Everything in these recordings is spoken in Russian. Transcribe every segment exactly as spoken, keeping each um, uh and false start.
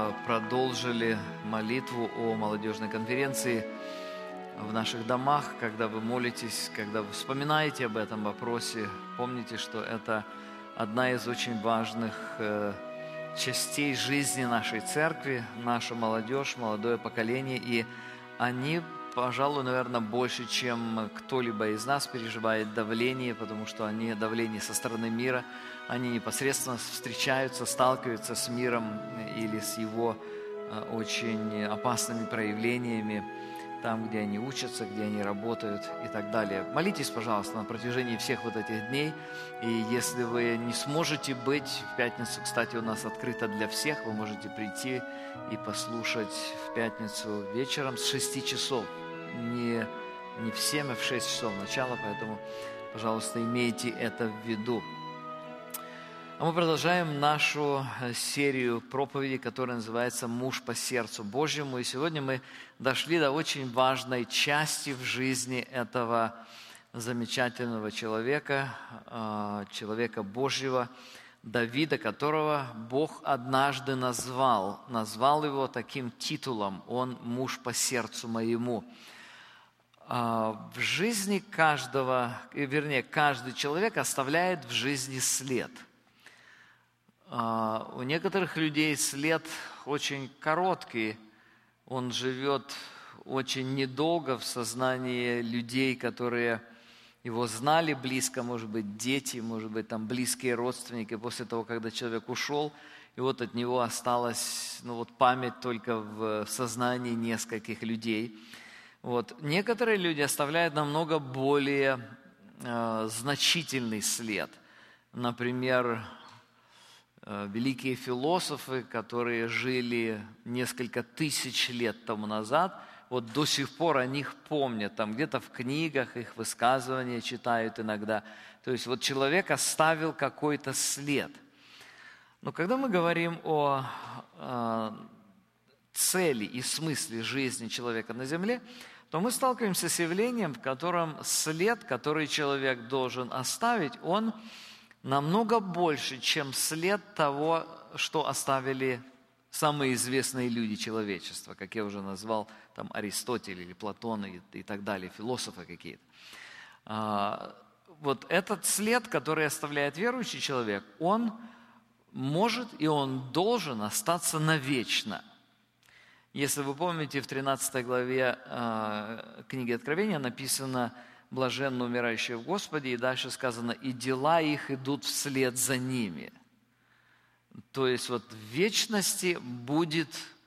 продолжили молитву о молодежной конференции в наших домах. Когда вы молитесь, когда вы вспоминаете об этом вопросе, помните, что это одна из очень важных частей жизни нашей церкви, наша молодежь, молодое поколение. И они, пожалуй, наверное, больше, чем кто-либо из нас переживает давление, потому что они давление со стороны мира, они непосредственно встречаются, сталкиваются с миром или с его очень опасными проявлениями, там, где они учатся, где они работают и так далее. Молитесь, пожалуйста, на протяжении всех вот этих дней. И если вы не сможете быть, в пятницу, кстати, у нас открыто для всех, вы можете прийти и послушать в пятницу вечером с шести часов. Не, не в семь, а в шесть часов начала, поэтому, пожалуйста, имейте это в виду. А мы продолжаем нашу серию проповедей, которая называется «Муж по сердцу Божьему». И сегодня мы дошли до очень важной части в жизни этого замечательного человека, человека Божьего, Давида, которого Бог однажды назвал, назвал его таким титулом: «Он муж по сердцу моему». В жизни каждого, вернее, каждый человек оставляет в жизни след. У некоторых людей след очень короткий, он живет очень недолго в сознании людей, которые его знали близко, может быть, дети, может быть, там близкие родственники. После того, когда человек ушел, и вот от него осталась, ну, вот память только в сознании нескольких людей. Вот. Некоторые люди оставляют намного более э, значительный след. Например, великие философы, которые жили несколько тысяч лет тому назад, вот до сих пор о них помнят, там где-то в книгах их высказывания читают иногда. То есть вот человек оставил какой-то след. Но когда мы говорим о, о цели и смысле жизни человека на земле, то мы сталкиваемся с явлением, в котором след, который человек должен оставить, он намного больше, чем след того, что оставили самые известные люди человечества, как я уже назвал, там Аристотель или Платон и, и так далее, философы какие-то. А, вот этот след, который оставляет верующий человек, он может и он должен остаться навечно. Если вы помните, в тринадцатой главе а, книги Откровения написано: «Блаженны умирающие в Господе», и дальше сказано: «И дела их идут вслед за ними». То есть вот в вечности будет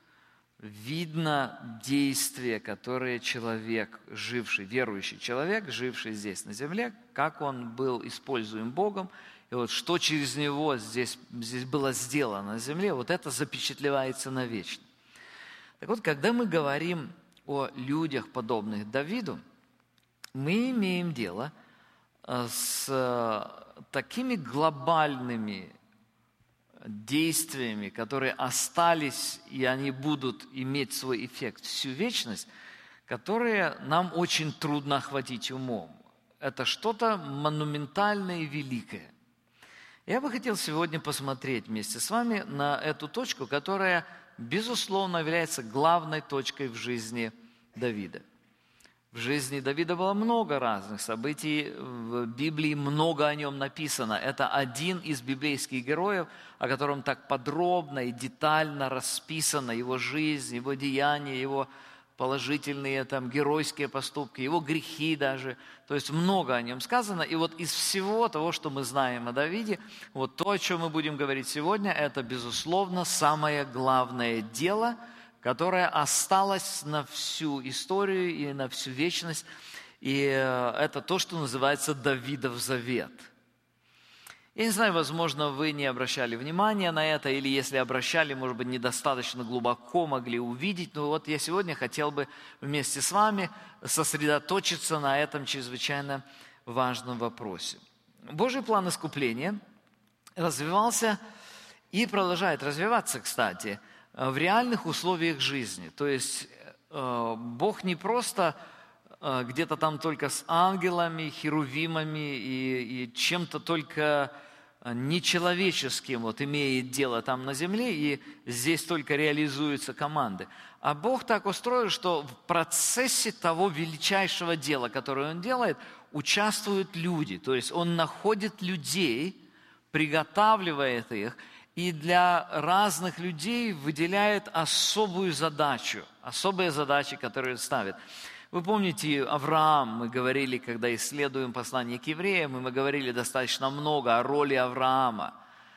видно действие, которое человек, живший, верующий человек, живший здесь на земле, как он был используем Богом, и вот что через него здесь, здесь было сделано на земле, вот это запечатлевается навечно. Так вот, когда мы говорим о людях, подобных Давиду, мы имеем дело с такими глобальными действиями, которые остались, и они будут иметь свой эффект всю вечность, которые нам очень трудно охватить умом. Это что-то монументальное и великое. Я бы хотел сегодня посмотреть вместе с вами на эту точку, которая, безусловно, является главной точкой в жизни Давида. В жизни Давида было много разных событий, в Библии много о нем написано. Это один из библейских героев, о котором так подробно и детально расписана его жизнь, его деяния, его положительные там, геройские поступки, его грехи даже. То есть много о нем сказано. И вот из всего того, что мы знаем о Давиде, вот то, о чем мы будем говорить сегодня, это, безусловно, самое главное дело, которая осталась на всю историю и на всю вечность. И это то, что называется Давидов завет. Я не знаю, возможно, вы не обращали внимания на это, или если обращали, может быть, недостаточно глубоко могли увидеть. Но вот я сегодня хотел бы вместе с вами сосредоточиться на этом чрезвычайно важном вопросе. Божий план искупления развивался и продолжает развиваться, кстати, в реальных условиях жизни. То есть Бог не просто где-то там только с ангелами, херувимами и, и чем-то только нечеловеческим вот имеет дело там на земле, и здесь только реализуются команды. А Бог так устроил, что в процессе того величайшего дела, которое Он делает, участвуют люди. То есть Он находит людей, приготавливает их, и для разных людей выделяет особую задачу, особые задачи, которые ставит. Вы помните, Авраам, мы говорили, когда исследуем послание к евреям, и мы говорили достаточно много о роли Авраама.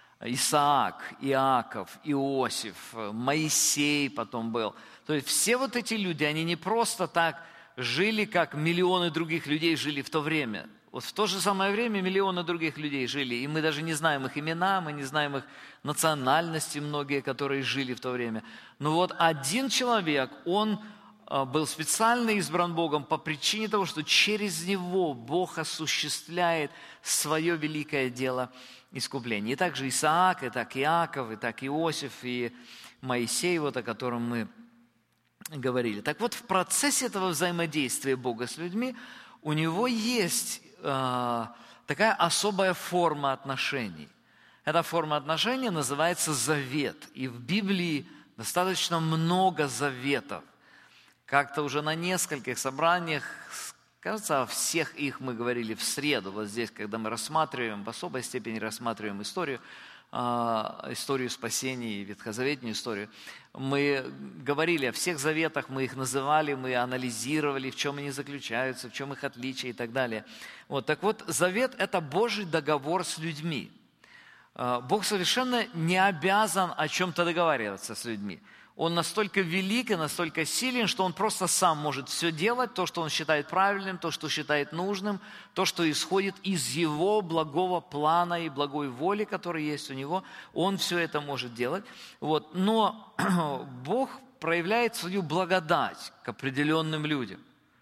Исаак, Иаков, Иосиф, Моисей потом был. То есть все вот эти люди, они не просто так жили, как миллионы других людей жили в то время. Вот в то же самое время миллионы других людей жили, и мы даже не знаем их имена, мы не знаем их национальности, многие, которые жили в то время. Но вот один человек, он был специально избран Богом по причине того, что через него Бог осуществляет свое великое дело искупления. И также Исаак, и так Иаков, и так Иосиф, и Моисей, вот о котором мы говорили. Так вот, в процессе этого взаимодействия Бога с людьми у него есть э, такая особая форма отношений. Эта форма отношений называется завет. И в Библии достаточно много заветов. Как-то уже на нескольких собраниях, кажется, о всех их мы говорили в среду. Вот здесь, когда мы рассматриваем, в особой степени рассматриваем историю, историю спасения и ветхозаветную историю, мы говорили о всех заветах, мы их называли, мы анализировали, в чем они заключаются, в чем их отличия и так далее. Вот, так вот, завет – это Божий договор с людьми. Бог совершенно не обязан о чем-то договариваться с людьми. Он настолько велик и настолько силен, что Он просто сам может все делать, то, что Он считает правильным, то, что считает нужным, то, что исходит из Его благого плана и благой воли, которая есть у Него. Он все это может делать. Вот. Но Бог проявляет свою благодать к определенным людям.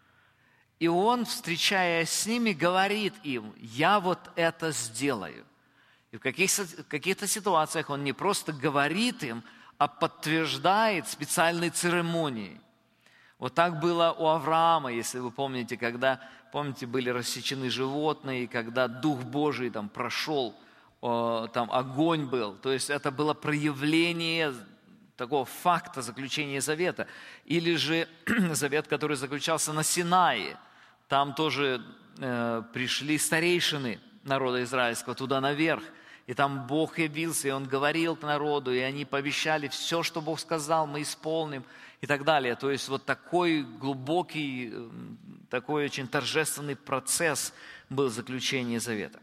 И Он, встречаясь с ними, говорит им: «Я вот это сделаю». И в каких-то ситуациях Он не просто говорит им, а подтверждает специальной церемонией. Вот так было у Авраама, если вы помните, когда, помните, были рассечены животные, когда Дух Божий там прошел, там огонь был. То есть это было проявление такого факта заключения завета. Или же завет, который заключался на Синае. Там тоже э, пришли старейшины народа израильского туда наверх. И там Бог явился, и Он говорил к народу, и они пообещали: все, что Бог сказал, мы исполним, и так далее. То есть вот такой глубокий, такой очень торжественный процесс был заключение завета.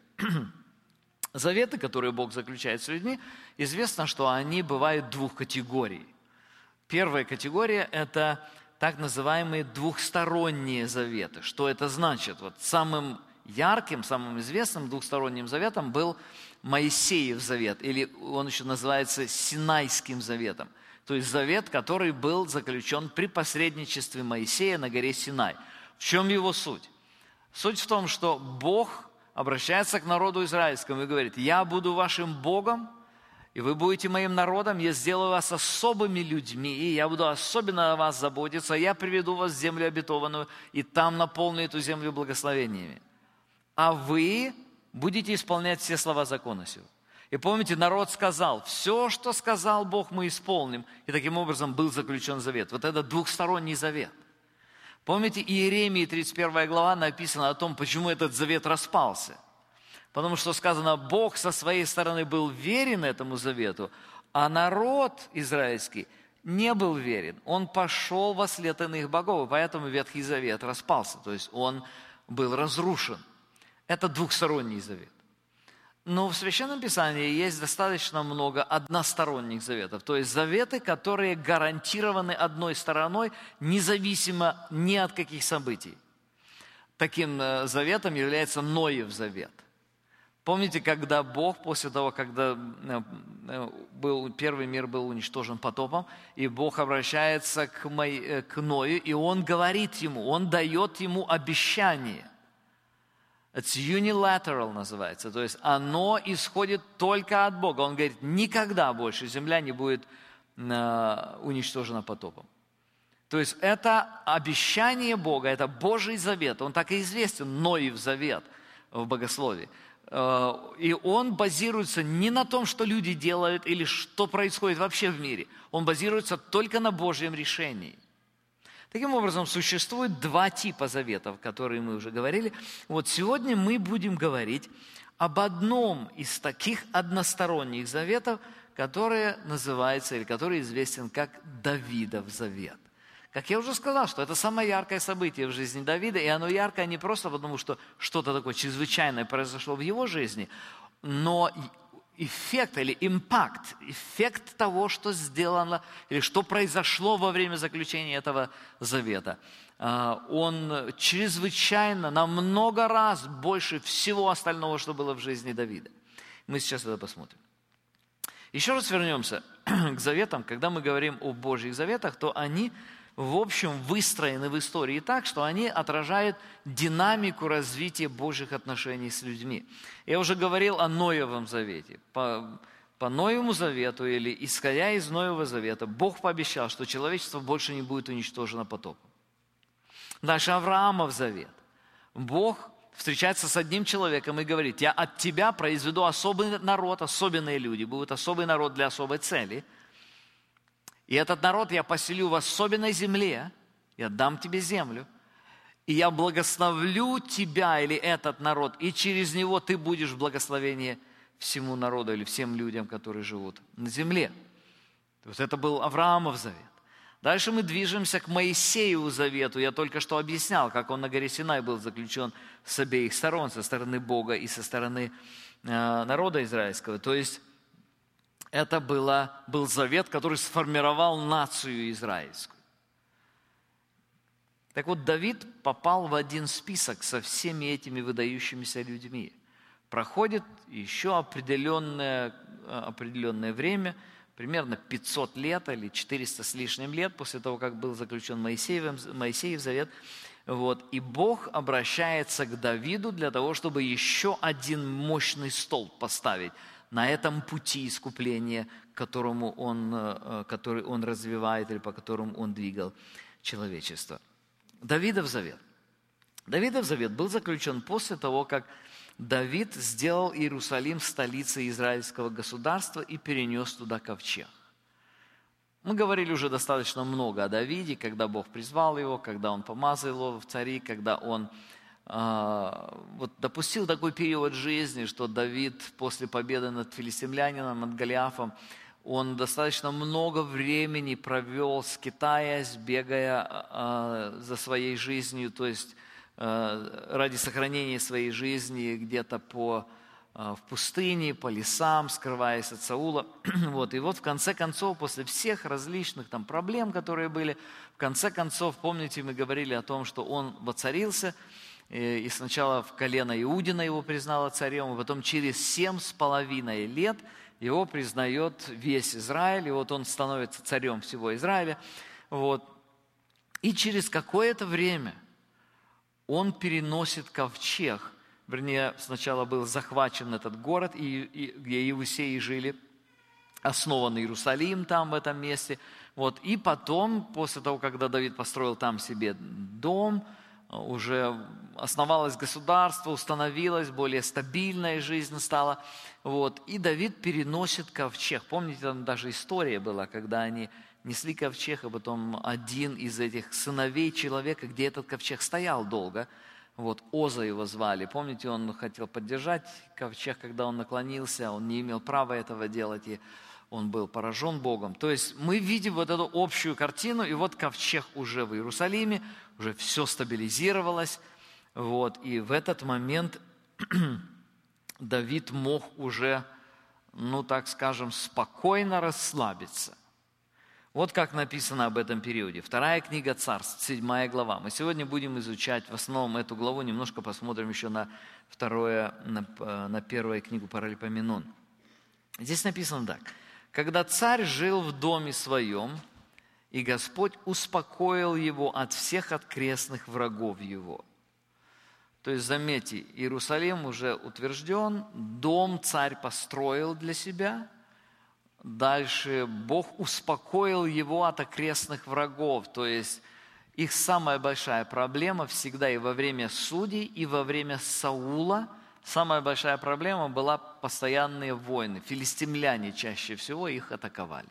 Заветы, которые Бог заключает с людьми, известно, что они бывают двух категорий. Первая категория – это так называемые двухсторонние заветы. Что это значит? Вот самым ярким, самым известным двухсторонним заветом был Моисеев завет, или он еще называется Синайским заветом. То есть завет, который был заключен при посредничестве Моисея на горе Синай. В чем его суть? Суть в том, что Бог обращается к народу израильскому и говорит: «Я буду вашим Богом, и вы будете моим народом, я сделаю вас особыми людьми, и я буду особенно о вас заботиться, я приведу вас в землю обетованную, и там наполню эту землю благословениями. А вы будете исполнять все слова закона сего». И помните, народ сказал: все, что сказал Бог, мы исполним. И таким образом был заключен завет. Вот это двухсторонний завет. Помните, Иеремии тридцать первая глава написано о том, почему этот завет распался. Потому что сказано: Бог со своей стороны был верен этому завету, а народ израильский не был верен. Он пошел во след иных богов, и поэтому Ветхий Завет распался. То есть он был разрушен. Это двухсторонний завет. Но в Священном Писании есть достаточно много односторонних заветов. То есть заветы, которые гарантированы одной стороной, независимо ни от каких событий. Таким заветом является Ноев завет. Помните, когда Бог, после того, когда был, первый мир был уничтожен потопом, и Бог обращается к, Мо, к Ною, и Он говорит ему, Он дает ему обещание. It's unilateral называется, то есть оно исходит только от Бога. Он говорит: никогда больше земля не будет э, уничтожена потопом. То есть это обещание Бога, это Божий завет. Он так и известен, Ноев завет в богословии. И он базируется не на том, что люди делают или что происходит вообще в мире. Он базируется только на Божьем решении. Таким образом, существует два типа заветов, которые мы уже говорили. Вот сегодня мы будем говорить об одном из таких односторонних заветов, который называется, или который известен как Давидов завет. Как я уже сказал, что это самое яркое событие в жизни Давида, и оно яркое не просто потому, что что-то такое чрезвычайное произошло в его жизни, но эффект или импакт, эффект того, что сделано, или что произошло во время заключения этого завета, он чрезвычайно, на много раз больше всего остального, что было в жизни Давида. Мы сейчас это посмотрим. Еще раз вернемся к заветам. Когда мы говорим о Божьих заветах, то они, в общем, выстроены в истории так, что они отражают динамику развития Божьих отношений с людьми. Я уже говорил о Ноевом завете. По, по Ноевому завету, или исходя из Ноевого завета, Бог пообещал, что человечество больше не будет уничтожено потопом. Дальше Авраамов завет. Бог встречается с одним человеком и говорит: я от тебя произведу особый народ, особенные люди, будет особый народ для особой цели. И этот народ я поселю в особенной земле, я дам тебе землю, и я благословлю тебя или этот народ, и через него ты будешь в благословении всему народу или всем людям, которые живут на земле. Вот это был Авраамов завет. Дальше мы движемся к Моисееву завету. Я только что объяснял, как он на горе Синай был заключен с обеих сторон, со стороны Бога и со стороны э, народа израильского. То есть это было, был завет, который сформировал нацию израильскую. Так вот, Давид попал в один список со всеми этими выдающимися людьми. Проходит еще определенное, определенное время, примерно пятьсот лет или четыреста с лишним лет после того, как был заключен Моисеевым, Моисеев завет. Вот, и Бог обращается к Давиду для того, чтобы еще один мощный столб поставить на этом пути искупления, которому он, который он развивает или по которому он двигал человечество. Давидов завет. Давидов завет был заключен после того, как Давид сделал Иерусалим столицей израильского государства и перенес туда ковчег. Мы говорили уже достаточно много о Давиде, когда Бог призвал его, когда он помазал его в цари, когда он э, вот, допустил такой период жизни, что Давид после победы над филистимлянином, над Голиафом, он достаточно много времени провел, скитаясь, бегая э, за своей жизнью, то есть ради сохранения своей жизни где-то по, в пустыне, по лесам, скрываясь от Саула. Вот. И вот в конце концов, после всех различных там проблем, которые были, в конце концов, помните, мы говорили о том, что он воцарился, и сначала в колено Иудина его признало царем, и потом через семь с половиной лет его признает весь Израиль, и вот он становится царем всего Израиля. Вот. И через какое-то время он переносит ковчег, вернее, сначала был захвачен этот город, и, и, где Иудеи жили, основан Иерусалим там, в этом месте. Вот, и потом, после того, когда Давид построил там себе дом, уже основалось государство, установилась, более стабильная жизнь стала. Вот, и Давид переносит ковчег. Помните, там даже история была, когда они несли ковчег, а потом один из этих сыновей человека, где этот ковчег стоял долго, вот, Оза его звали. Помните, он хотел поддержать ковчег, когда он наклонился, он не имел права этого делать, и он был поражен Богом. То есть мы видим вот эту общую картину, и вот ковчег уже в Иерусалиме, уже все стабилизировалось, вот, и в этот момент Давид мог уже, ну так скажем, спокойно расслабиться. Вот как написано об этом периоде. Вторая книга Царств, седьмая глава. Мы сегодня будем изучать в основном эту главу, немножко посмотрим еще на, второе, на, на первую книгу Паралипоменон. Здесь написано так. «Когда царь жил в доме своем, и Господь успокоил его от всех окрестных врагов его». То есть, заметьте, Иерусалим уже утвержден, дом царь построил для себя. Дальше Бог успокоил его от окрестных врагов. То есть их самая большая проблема всегда и во время судей, и во время Саула самая большая проблема была постоянные войны. Филистимляне чаще всего их атаковали.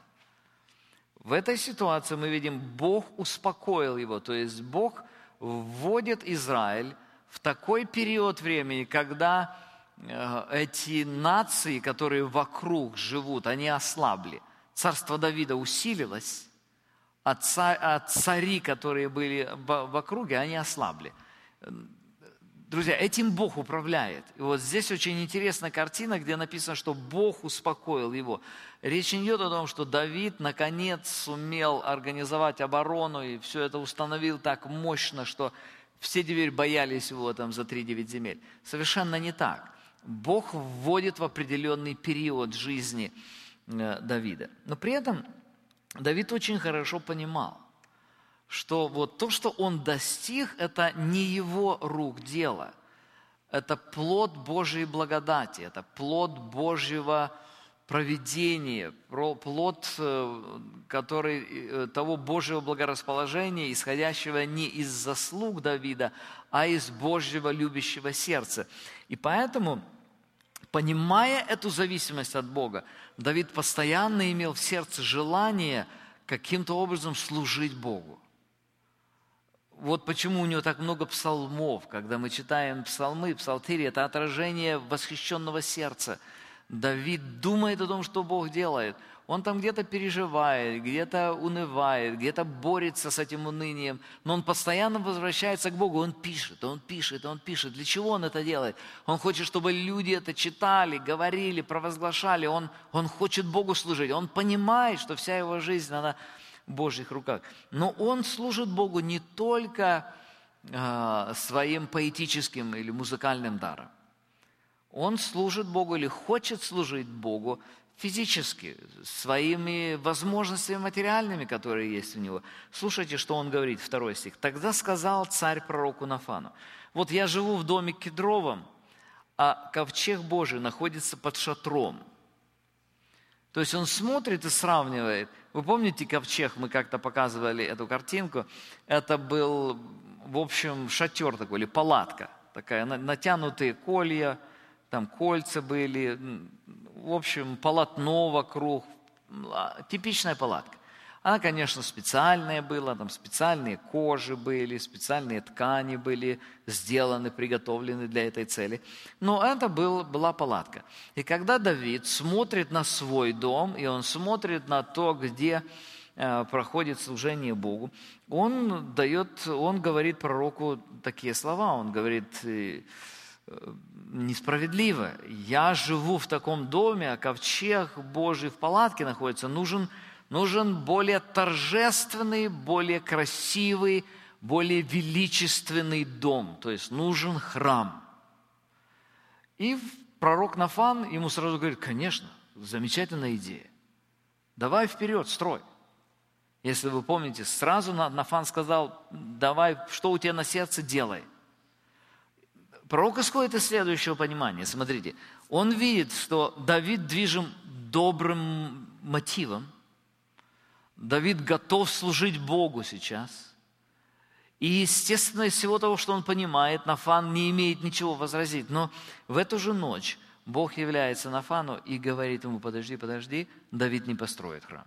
В этой ситуации мы видим, Бог успокоил его, то есть Бог вводит Израиль в такой период времени, когда эти нации, которые вокруг живут, они ослабли. Царство Давида усилилось, а цари, которые были в округе, они ослабли. Друзья, этим Бог управляет. И вот здесь очень интересная картина, где написано, что Бог успокоил его. Речь не идет о том, что Давид наконец сумел организовать оборону и все это установил так мощно, что все теперь боялись его там за три-девять земель. Совершенно не так. Бог вводит в определенный период жизни Давида. Но при этом Давид очень хорошо понимал, что вот то, что он достиг, это не его рук дело. Это плод Божьей благодати, это плод Божьего провидения, плод который, того Божьего благорасположения, исходящего не из заслуг Давида, а из Божьего любящего сердца. И поэтому, понимая эту зависимость от Бога, Давид постоянно имел в сердце желание каким-то образом служить Богу. Вот почему у него так много псалмов. Когда мы читаем псалмы, псалтири, это отражение восхищенного сердца. Давид думает о том, что Бог делает. Он там где-то переживает, где-то унывает, где-то борется с этим унынием, но он постоянно возвращается к Богу. Он пишет, он пишет, он пишет. Для чего он это делает? Он хочет, чтобы люди это читали, говорили, провозглашали. Он, он хочет Богу служить. Он понимает, что вся его жизнь, она в Божьих руках. Но он служит Богу не только э, своим поэтическим или музыкальным даром. Он служит Богу или хочет служить Богу физически, своими возможностями материальными, которые есть у него. Слушайте, что он говорит, второй стих. «Тогда сказал царь пророку Нафану: вот я живу в доме кедровом, а ковчег Божий находится под шатром». То есть он смотрит и сравнивает. Вы помните ковчег, мы как-то показывали эту картинку. Это был, в общем, шатер такой, или палатка такая, натянутые колья, там кольца были, в общем, полотно вокруг, типичная палатка. Она, конечно, специальная была, там специальные кожи были, специальные ткани были сделаны, приготовлены для этой цели. Но это был, была палатка. И когда Давид смотрит на свой дом, и он смотрит на то, где э, проходит служение Богу, он дает, он говорит пророку такие слова, он говорит: несправедливо, я живу в таком доме, а ковчег Божий в палатке находится, нужен Нужен более торжественный, более красивый, более величественный дом. То есть нужен храм. И пророк Нафан ему сразу говорит: конечно, замечательная идея. Давай вперед, строй. Если вы помните, сразу Нафан сказал: давай, что у тебя на сердце, делай. Пророк исходит из следующего понимания. Смотрите, он видит, что Давид движим добрым мотивом. Давид готов служить Богу сейчас. И, естественно, из всего того, что он понимает, Нафан не имеет ничего возразить. Но в эту же ночь Бог является Нафану и говорит ему: подожди, подожди, Давид не построит храм.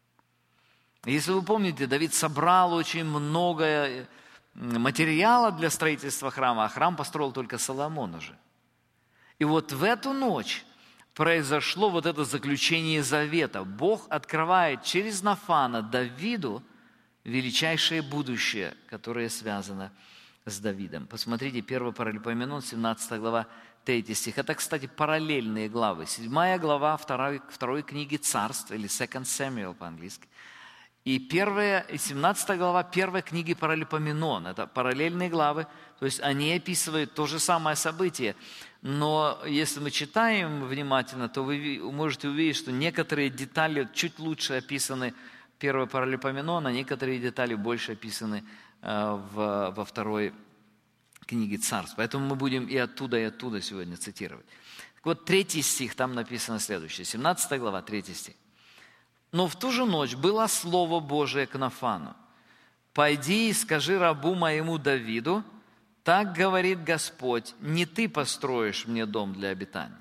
Если вы помните, Давид собрал очень много материала для строительства храма, а храм построил только Соломон уже. И вот в эту ночь произошло вот это заключение завета. Бог открывает через Нафана Давиду величайшее будущее, которое связано с Давидом. Посмотрите, первый Паралипоменон, семнадцатая глава, третий стих. Это, кстати, параллельные главы. седьмая глава второй, второй книги Царств, или Second Samuel по-английски. И первая, и семнадцатая глава первой книги Паралипоменон. Это параллельные главы, то есть они описывают то же самое событие. Но если мы читаем внимательно, то вы можете увидеть, что некоторые детали чуть лучше описаны в первой Паралипоменон, а некоторые детали больше описаны в, во второй книге Царств. Поэтому мы будем и оттуда, и оттуда сегодня цитировать. Так вот, третий стих, там написано следующее. семнадцатая глава, третий стих. «Но в ту же ночь было слово Божие к Нафану: пойди и скажи рабу моему Давиду, Так говорит Господь, не ты построишь мне дом для обитания.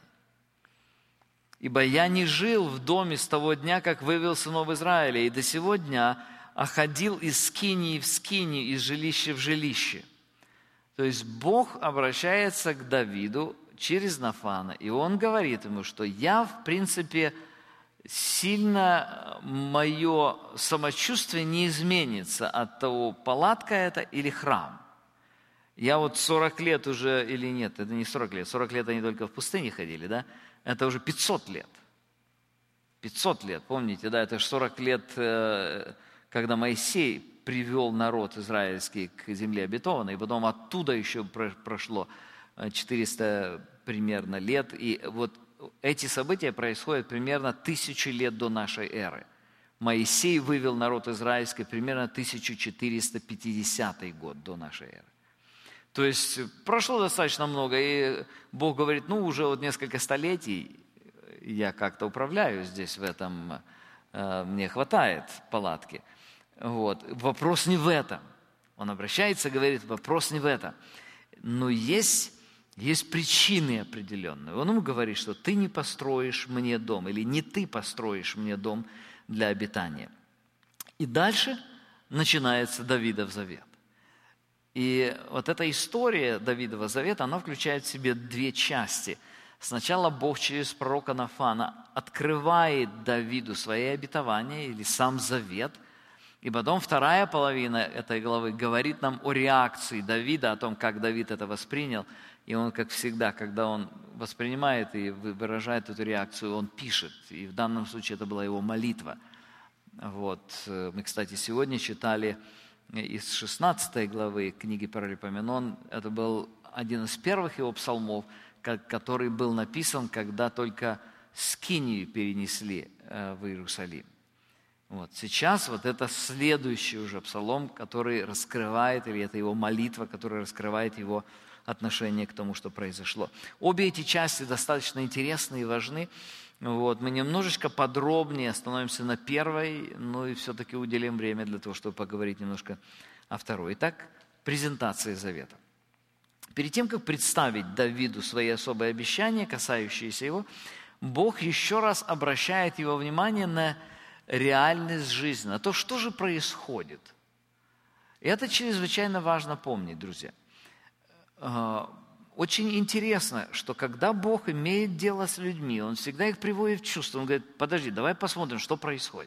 Ибо я не жил в доме с того дня, как вывел сынов Израиля, и до сего дня, а ходил из скинии в скинию, из жилища в жилище». То есть Бог обращается к Давиду через Нафана, и он говорит ему, что я, в принципе, сильно мое самочувствие не изменится от того, палатка это или храм. Я вот сорок лет уже, или нет, это не сорок лет, сорок лет они только в пустыне ходили, да? Это уже пятьсот лет. пятьсот лет, помните, да, это же сорок лет, когда Моисей привел народ израильский к земле обетованной, и потом оттуда еще прошло четыреста примерно лет, и вот эти события происходят примерно тысячу лет до нашей эры. Моисей вывел народ израильский примерно тысяча четыреста пятидесятый год до нашей эры. То есть прошло достаточно много, и Бог говорит, ну, уже вот несколько столетий я как-то управляю здесь, в этом, мне хватает палатки. Вот. Вопрос не в этом. Он обращается и говорит, вопрос не в этом. Но есть, есть причины определенные. Он ему говорит, что ты не построишь мне дом, или не ты построишь мне дом для обитания. И дальше начинается Давидов завет. И вот эта история Давидова завета, она включает в себе две части. Сначала Бог через пророка Нафана открывает Давиду свои обетования или сам завет. И потом вторая половина этой главы говорит нам о реакции Давида, о том, как Давид это воспринял. И он, как всегда, когда он воспринимает и выражает эту реакцию, он пишет. И в данном случае это была его молитва. Вот. Мы, кстати, сегодня читали из шестнадцатой главы книги Паралипоменон. Это был один из первых его псалмов, который был написан, когда только скинию перенесли в Иерусалим. Вот. Сейчас вот это следующий уже псалом, который раскрывает, или это его молитва, которая раскрывает его отношение к тому, что произошло. Обе эти части достаточно интересны и важны. Вот. Мы немножечко подробнее остановимся на первой, но и все-таки уделим время для того, чтобы поговорить немножко о второй. Итак, презентация завета. Перед тем, как представить Давиду свои особые обещания, касающиеся его, Бог еще раз обращает его внимание на реальность жизни, на то, что же происходит. И это чрезвычайно важно помнить, друзья. Очень интересно, что когда Бог имеет дело с людьми, Он всегда их приводит в чувство. Он говорит, подожди, давай посмотрим, что происходит.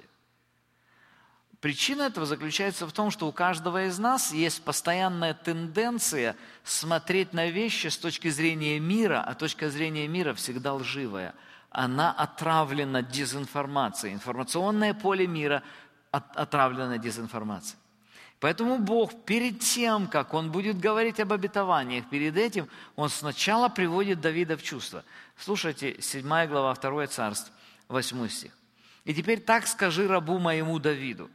Причина этого заключается в том, что у каждого из нас есть постоянная тенденция смотреть на вещи с точки зрения мира, а точка зрения мира всегда лживая. Она отравлена дезинформацией. Информационное поле мира отравлено дезинформацией. Поэтому Бог перед тем, как Он будет говорить об обетованиях, перед этим Он сначала приводит Давида в чувство. Слушайте, седьмая глава, второе царство, восьмой стих. «И теперь так скажи рабу моему Давиду.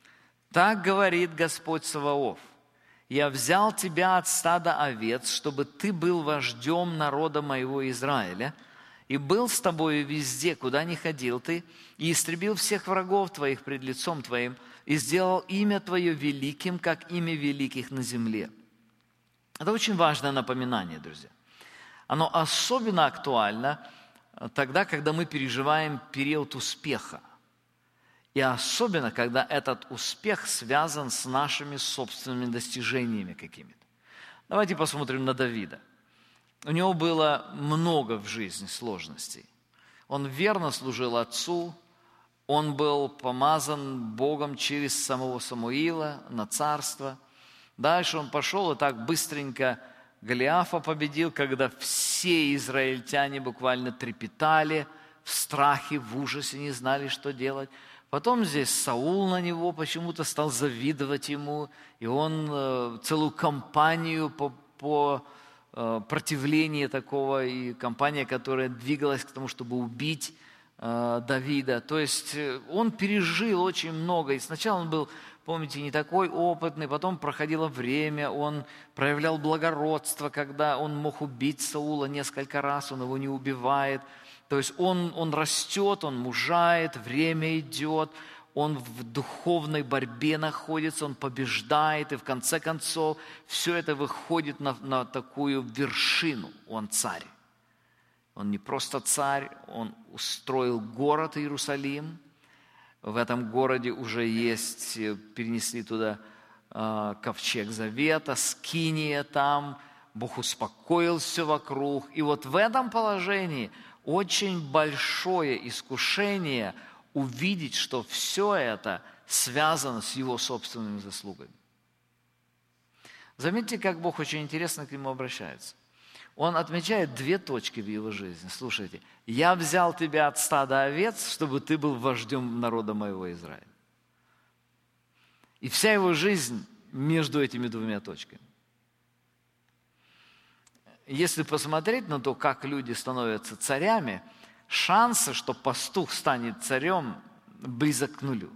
Так говорит Господь Саваоф. Я взял тебя от стада овец, чтобы ты был вождем народа моего Израиля, и был с тобою везде, куда ни ходил ты, и истребил всех врагов твоих пред лицом твоим, и сделал имя твое великим, как имя великих на земле». Это очень важное напоминание, друзья. Оно особенно актуально тогда, когда мы переживаем период успеха. И особенно, когда этот успех связан с нашими собственными достижениями какими-то. Давайте посмотрим на Давида. У него было много в жизни сложностей. Он верно служил отцу, он был помазан Богом через самого Самуила на царство. Дальше он пошел и так быстренько Голиафа победил, когда все израильтяне буквально трепетали в страхе, в ужасе, не знали, что делать. Потом здесь Саул на него почему-то стал завидовать ему, и он э, целую кампанию по, по э, противлению такого, и кампания, которая двигалась к тому, чтобы убить э, Давида. То есть он пережил очень много, и сначала он был, помните, не такой опытный, потом проходило время, он проявлял благородство, когда он мог убить Саула несколько раз, он его не убивает. То есть он, он растет, он мужает, время идет, он в духовной борьбе находится, он побеждает, и в конце концов все это выходит на, на такую вершину. Он царь. Он не просто царь, он устроил город Иерусалим. В этом городе уже есть, перенесли туда э, ковчег завета, скиния там, Бог успокоил все вокруг. И вот в этом положении очень большое искушение увидеть, что все это связано с его собственными заслугами. Заметьте, как Бог очень интересно к нему обращается. Он отмечает две точки в его жизни. Слушайте, я взял тебя от стада овец, чтобы ты был вождем народа моего Израиля. И вся его жизнь между этими двумя точками. Если посмотреть на то, как люди становятся царями, шансы, что пастух станет царем, близок к нулю.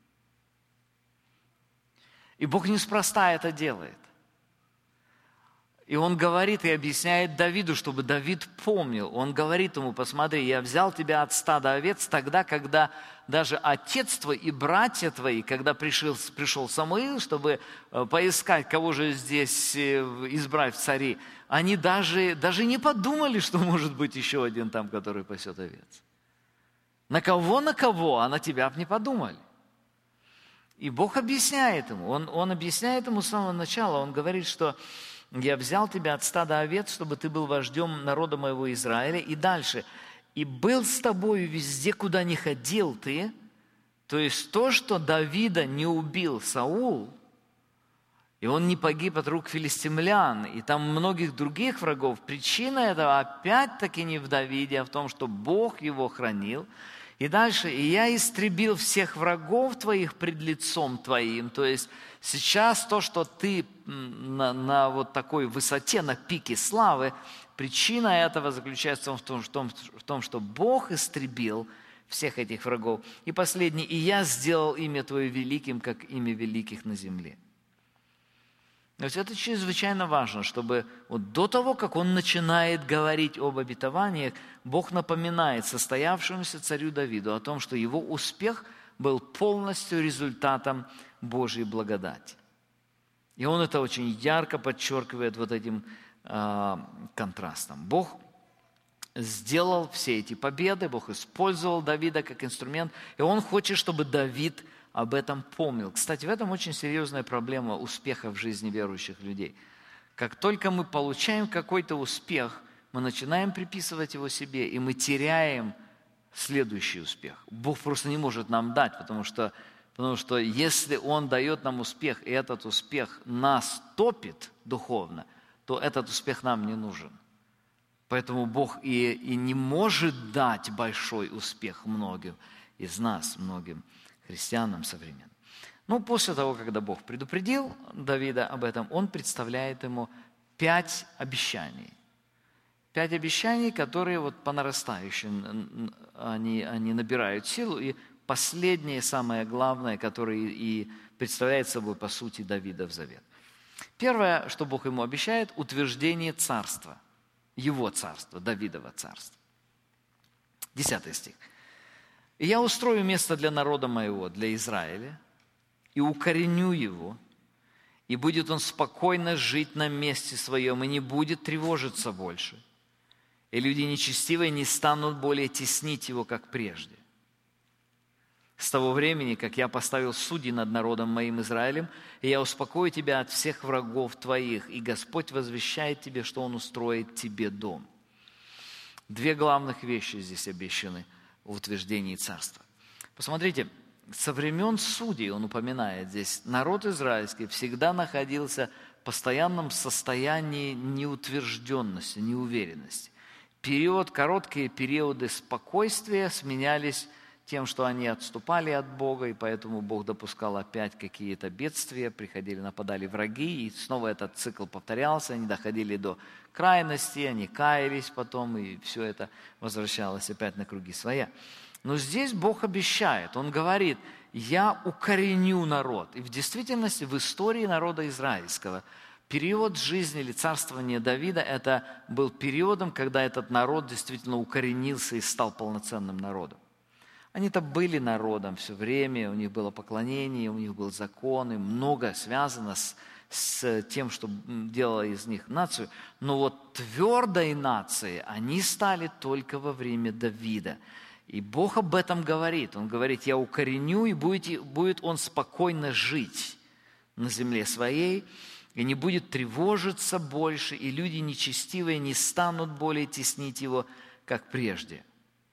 И Бог неспроста это делает. И Он говорит и объясняет Давиду, чтобы Давид помнил. Он говорит ему: посмотри, я взял тебя от стада овец тогда, когда даже отец твой и братья твои, когда пришел, пришел Самуил, чтобы поискать, кого же здесь избрать в цари, они даже, даже не подумали, что может быть еще один там, который пасет овец. На кого, на кого, а на тебя бы не подумали. И Бог объясняет ему. Он, он объясняет ему с самого начала. Он говорит, что я взял тебя от стада овец, чтобы ты был вождем народа моего Израиля. И дальше. И был с тобою везде, куда ни ходил ты. То есть то, что Давида не убил Саул, и он не погиб от рук филистимлян, и там многих других врагов, причина этого опять-таки не в Давиде, а в том, что Бог его хранил. И дальше, и я истребил всех врагов твоих пред лицом твоим. То есть сейчас то, что ты на, на вот такой высоте, на пике славы, причина этого заключается в том, в том, в том, что Бог истребил всех этих врагов. И последний, и я сделал имя твое великим, как имя великих на земле. То есть это чрезвычайно важно, чтобы вот до того, как он начинает говорить об обетованиях, Бог напоминает состоявшемуся царю Давиду о том, что его успех был полностью результатом Божьей благодати. И он это очень ярко подчеркивает вот этим э, контрастом. Бог сделал все эти победы, Бог использовал Давида как инструмент, и он хочет, чтобы Давид об этом помнил. Кстати, в этом очень серьезная проблема успеха в жизни верующих людей. Как только мы получаем какой-то успех, мы начинаем приписывать его себе, и мы теряем следующий успех. Бог просто не может нам дать, потому что, потому что если Он дает нам успех, и этот успех нас топит духовно, то этот успех нам не нужен. Поэтому Бог и, и не может дать большой успех многим из нас, многим христианам современным. Ну, после того, когда Бог предупредил Давида об этом, Он представляет ему пять обещаний. Пять обещаний, которые вот по нарастающей, они, они набирают силу. И последнее, самое главное, которое и представляет собой, по сути, Давидов завет. Первое, что Бог ему обещает, утверждение царства. Его царства, Давидова царства. Десятый стих. «И я устрою место для народа моего, для Израиля, и укореню его, и будет он спокойно жить на месте своем, и не будет тревожиться больше. И люди нечестивые не станут более теснить его, как прежде. С того времени, как я поставил судей над народом моим Израилем, и я успокою тебя от всех врагов твоих, и Господь возвещает тебе, что Он устроит тебе дом». Две главных вещи здесь обещаны в утверждении царства. Посмотрите, со времен судей, он упоминает здесь, народ израильский всегда находился в постоянном состоянии неутвержденности, неуверенности. Период, короткие периоды спокойствия сменялись тем, что они отступали от Бога, и поэтому Бог допускал опять какие-то бедствия, приходили, нападали враги, и снова этот цикл повторялся, они доходили до крайности, они каялись потом, и все это возвращалось опять на круги своя. Но здесь Бог обещает, Он говорит: «Я укореню народ». И в действительности в истории народа израильского период жизни или царствования Давида – это был периодом, когда этот народ действительно укоренился и стал полноценным народом. Они-то были народом все время, у них было поклонение, у них был закон, и многое связано с, с тем, что делало из них нацию. Но вот твердой нацией они стали только во время Давида. И Бог об этом говорит. Он говорит: я укореню, и будете, будет он спокойно жить на земле своей, и не будет тревожиться больше, и люди нечестивые не станут более теснить его, как прежде.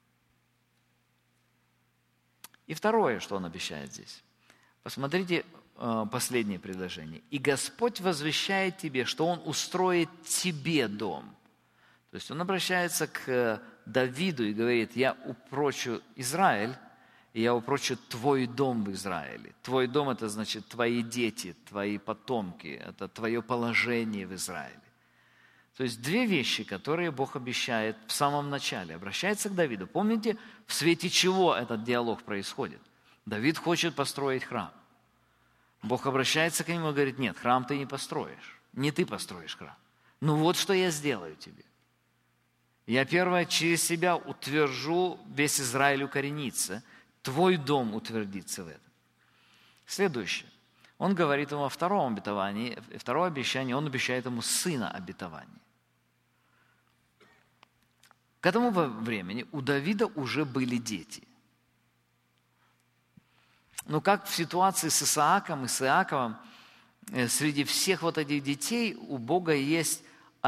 И второе, что он обещает здесь. Посмотрите последнее предложение. «И Господь возвещает тебе, что Он устроит тебе дом». То есть он обращается к Давиду и говорит: я упрочу Израиль, и я упрочу твой дом в Израиле. Твой дом – это значит твои дети, твои потомки, это твое положение в Израиле. То есть две вещи, которые Бог обещает в самом начале. Обращается к Давиду. Помните, в свете чего этот диалог происходит? Давид хочет построить храм. Бог обращается к нему и говорит: нет, храм ты не построишь. Не ты построишь храм. Ну вот что я сделаю тебе. Я первое через себя утвержу, весь Израиль укоренится. Твой дом утвердится в этом. Следующее. Он говорит ему о втором обетовании, второе обещание, он обещает ему сына обетования. К этому времени у Давида уже были дети. Но как в ситуации с Исааком и с Иаковом, среди всех вот этих детей у Бога есть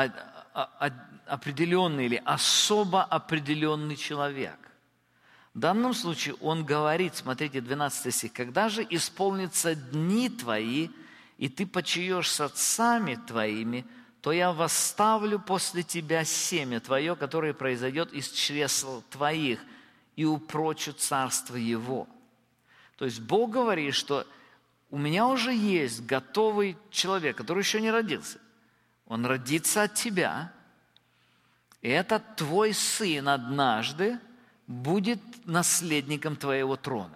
определенный или особо определенный человек. В данном случае он говорит, смотрите, двенадцатый стих: «Когда же исполнятся дни твои, и ты почиешь с отцами твоими, то я восставлю после тебя семя твое, которое произойдет из чресл твоих, и упрочу царство его». То есть Бог говорит, что у меня уже есть готовый человек, который еще не родился. Он родится от тебя, и этот твой сын однажды будет наследником твоего трона.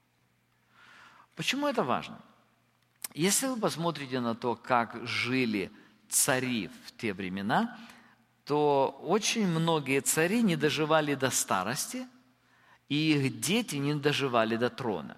Почему это важно? Если вы посмотрите на то, как жили цари в те времена, то очень многие цари не доживали до старости, и их дети не доживали до трона.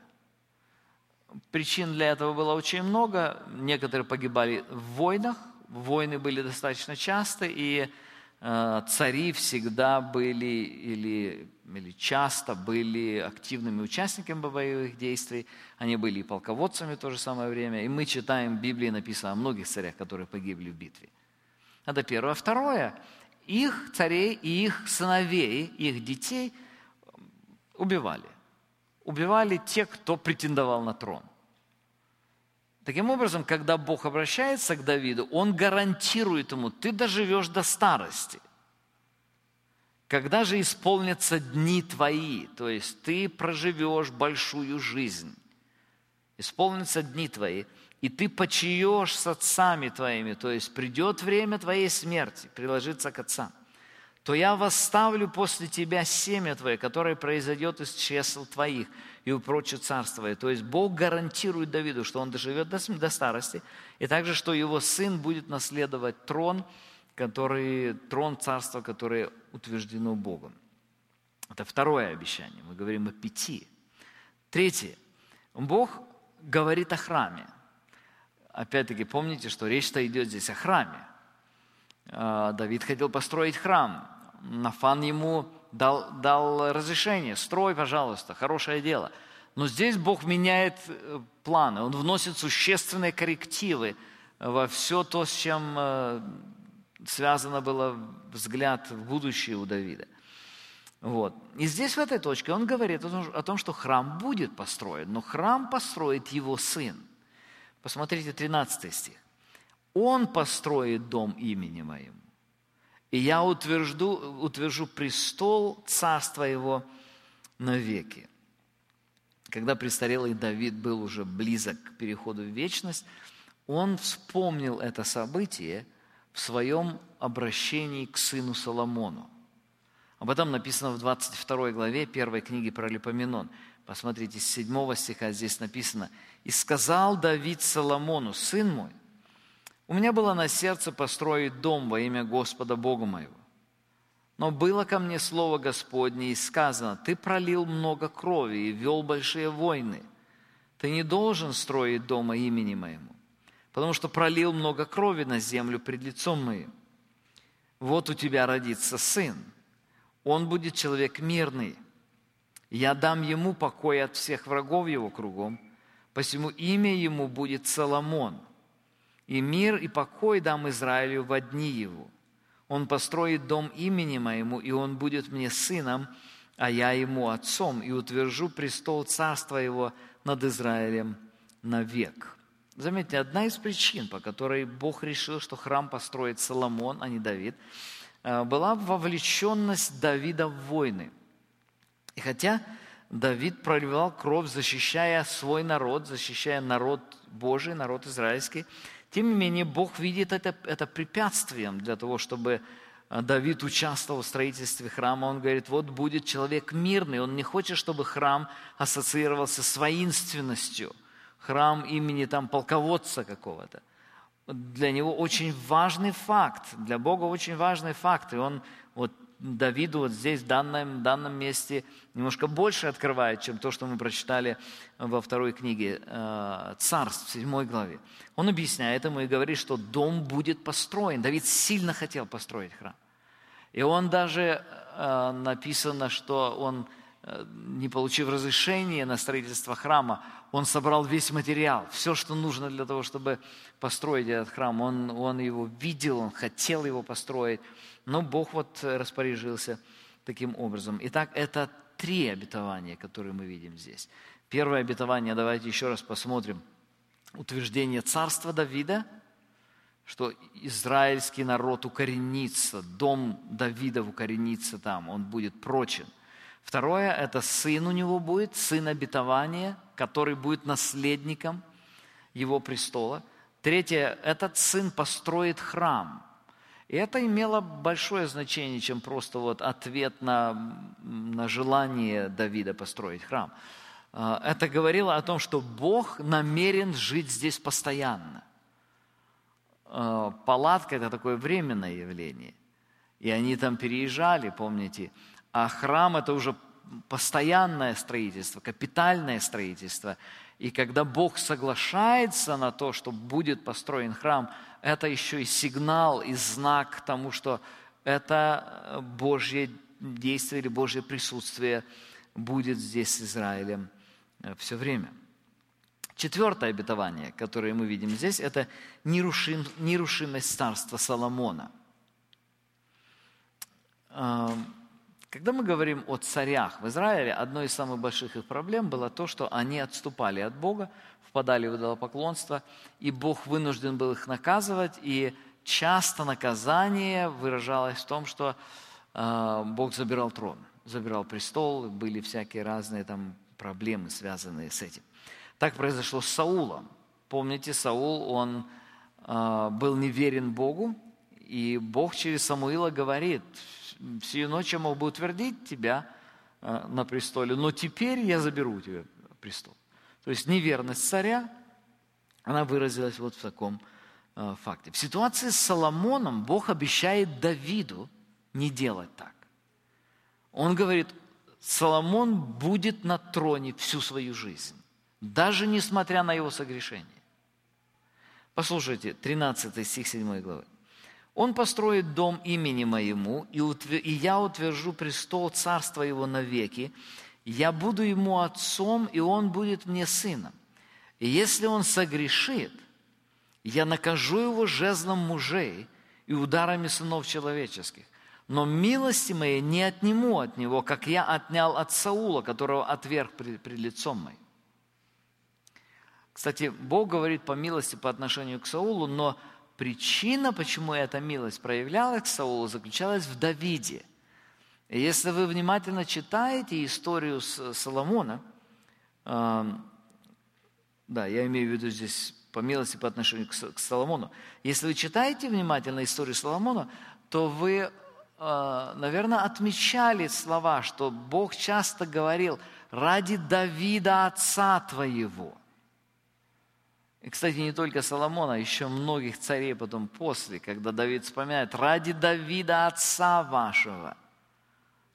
Причин для этого было очень много. Некоторые погибали в войнах, войны были достаточно часто, и э, цари всегда были или, или часто были активными участниками боевых действий. Они были и полководцами в то же самое время. И мы читаем в Библии, написано о многих царях, которые погибли в битве. Это первое. Второе. Их царей и их сыновей, их детей убивали. Убивали те, кто претендовал на трон. Таким образом, когда Бог обращается к Давиду, Он гарантирует ему: ты доживешь до старости. Когда же исполнятся дни твои, то есть ты проживешь большую жизнь, исполнятся дни твои, и ты почиешь с отцами твоими, то есть придет время твоей смерти, приложиться к отцам, то я восставлю после тебя семя твое, которое произойдет из чресл твоих, и упрочу царство твое». То есть Бог гарантирует Давиду, что он доживет до старости, и также, что его сын будет наследовать трон, который, трон царства, которое утверждено Богом. Это второе обещание. Мы говорим о пяти. Третье. Бог говорит о храме. Опять-таки, помните, что речь-то идет здесь о храме. Давид хотел построить храм. Нафан ему дал, дал разрешение: строй, пожалуйста, хорошее дело. Но здесь Бог меняет планы, Он вносит существенные коррективы во все то, с чем связано было взгляд в будущее у Давида. Вот. И здесь, в этой точке, он говорит о том, что храм будет построен, но храм построит его сын. Посмотрите, тринадцатый стих. «Он построит дом имени моему, и я утвержду, утвержу престол царства его навеки». Когда престарелый Давид был уже близок к переходу в вечность, он вспомнил это событие в своем обращении к сыну Соломону. Об этом написано в двадцать второй главе первой книги Паралипоменон. Посмотрите, с седьмого стиха здесь написано: «И сказал Давид Соломону: сын мой, у меня было на сердце построить дом во имя Господа Бога моего. Но было ко мне слово Господне, и сказано: ты пролил много крови и вел большие войны. Ты не должен строить дома имени моему, потому что пролил много крови на землю пред лицом моим. Вот у тебя родится сын, он будет человек мирный. Я дам ему покой от всех врагов его кругом, посему имя ему будет Соломон. И мир и покой дам Израилю во дни его. Он построит дом имени моему, и он будет мне сыном, а я ему отцом, и утвержу престол царства его над Израилем навек». Заметьте, одна из причин, по которой Бог решил, что храм построит Соломон, а не Давид, была вовлеченность Давида в войны. И хотя Давид проливал кровь, защищая свой народ, защищая народ Божий, народ израильский, тем не менее, Бог видит это, это препятствием для того, чтобы Давид участвовал в строительстве храма. Он говорит: вот будет человек мирный. Он не хочет, чтобы храм ассоциировался с воинственностью. Храм имени там полководца какого-то. Для него очень важный факт, для Бога очень важный факт. И он вот Давиду вот здесь, в данном, данном месте, немножко больше открывает, чем то, что мы прочитали во второй книге Царств, в седьмой главе. Он объясняет ему и говорит, что дом будет построен. Давид сильно хотел построить храм. И он даже, написано, что он, не получив разрешения на строительство храма, он собрал весь материал, все, что нужно для того, чтобы построить этот храм. Он, он его видел, он хотел его построить. Но Бог вот распорядился таким образом. Итак, это три обетования, которые мы видим здесь. Первое обетование, давайте еще раз посмотрим. Утверждение царства Давида, что израильский народ укоренится, дом Давида укоренится там, он будет прочен. Второе, это сын у него будет, сын обетования, который будет наследником его престола. Третье, этот сын построит храм. И это имело большое значение, чем просто вот ответ на, на желание Давида построить храм. Это говорило о том, что Бог намерен жить здесь постоянно. Палатка – это такое временное явление. И они там переезжали, помните. А храм – это уже постоянное строительство, капитальное строительство. И когда Бог соглашается на то, что будет построен храм, это еще и сигнал, и знак к тому, что это Божье действие или Божье присутствие будет здесь с Израилем все время. Четвертое обетование, которое мы видим здесь, это нерушим, нерушимость царства Соломона. Когда мы говорим о царях в Израиле, одной из самых больших их проблем было то, что они отступали от Бога, впадали в идолопоклонство, и Бог вынужден был их наказывать, и часто наказание выражалось в том, что э, Бог забирал трон, забирал престол, были всякие разные там проблемы, связанные с этим. Так произошло с Саулом. Помните, Саул, он э, был неверен Богу, и Бог через Самуила говорит: «Сию ночь я мог бы утвердить тебя э, на престоле, но теперь я заберу у тебя престол». То есть неверность царя, она выразилась вот в таком э, факте. В ситуации с Соломоном Бог обещает Давиду не делать так. Он говорит: Соломон будет на троне всю свою жизнь, даже несмотря на его согрешение. Послушайте, тринадцатый стих седьмой главы. «Он построит дом имени моему, и, утвер... и я утвержу престол царства его навеки. Я буду ему отцом, и он будет мне сыном. И если он согрешит, я накажу его жезлом мужей и ударами сынов человеческих. Но милости моей не отниму от него, как я отнял от Саула, которого отверг пред, пред лицом моим». Кстати, Бог говорит по милости по отношению к Саулу, но причина, почему эта милость проявлялась к Саулу, заключалась в Давиде. И если вы внимательно читаете историю Соломона, э, да, я имею в виду здесь по милости по отношению к, к Соломону, если вы читаете внимательно историю Соломона, то вы, э, наверное, отмечали слова, что Бог часто говорил: «ради Давида, отца твоего». И, кстати, не только Соломона, а еще многих царей потом после, когда Давид вспоминает: «ради Давида, отца вашего».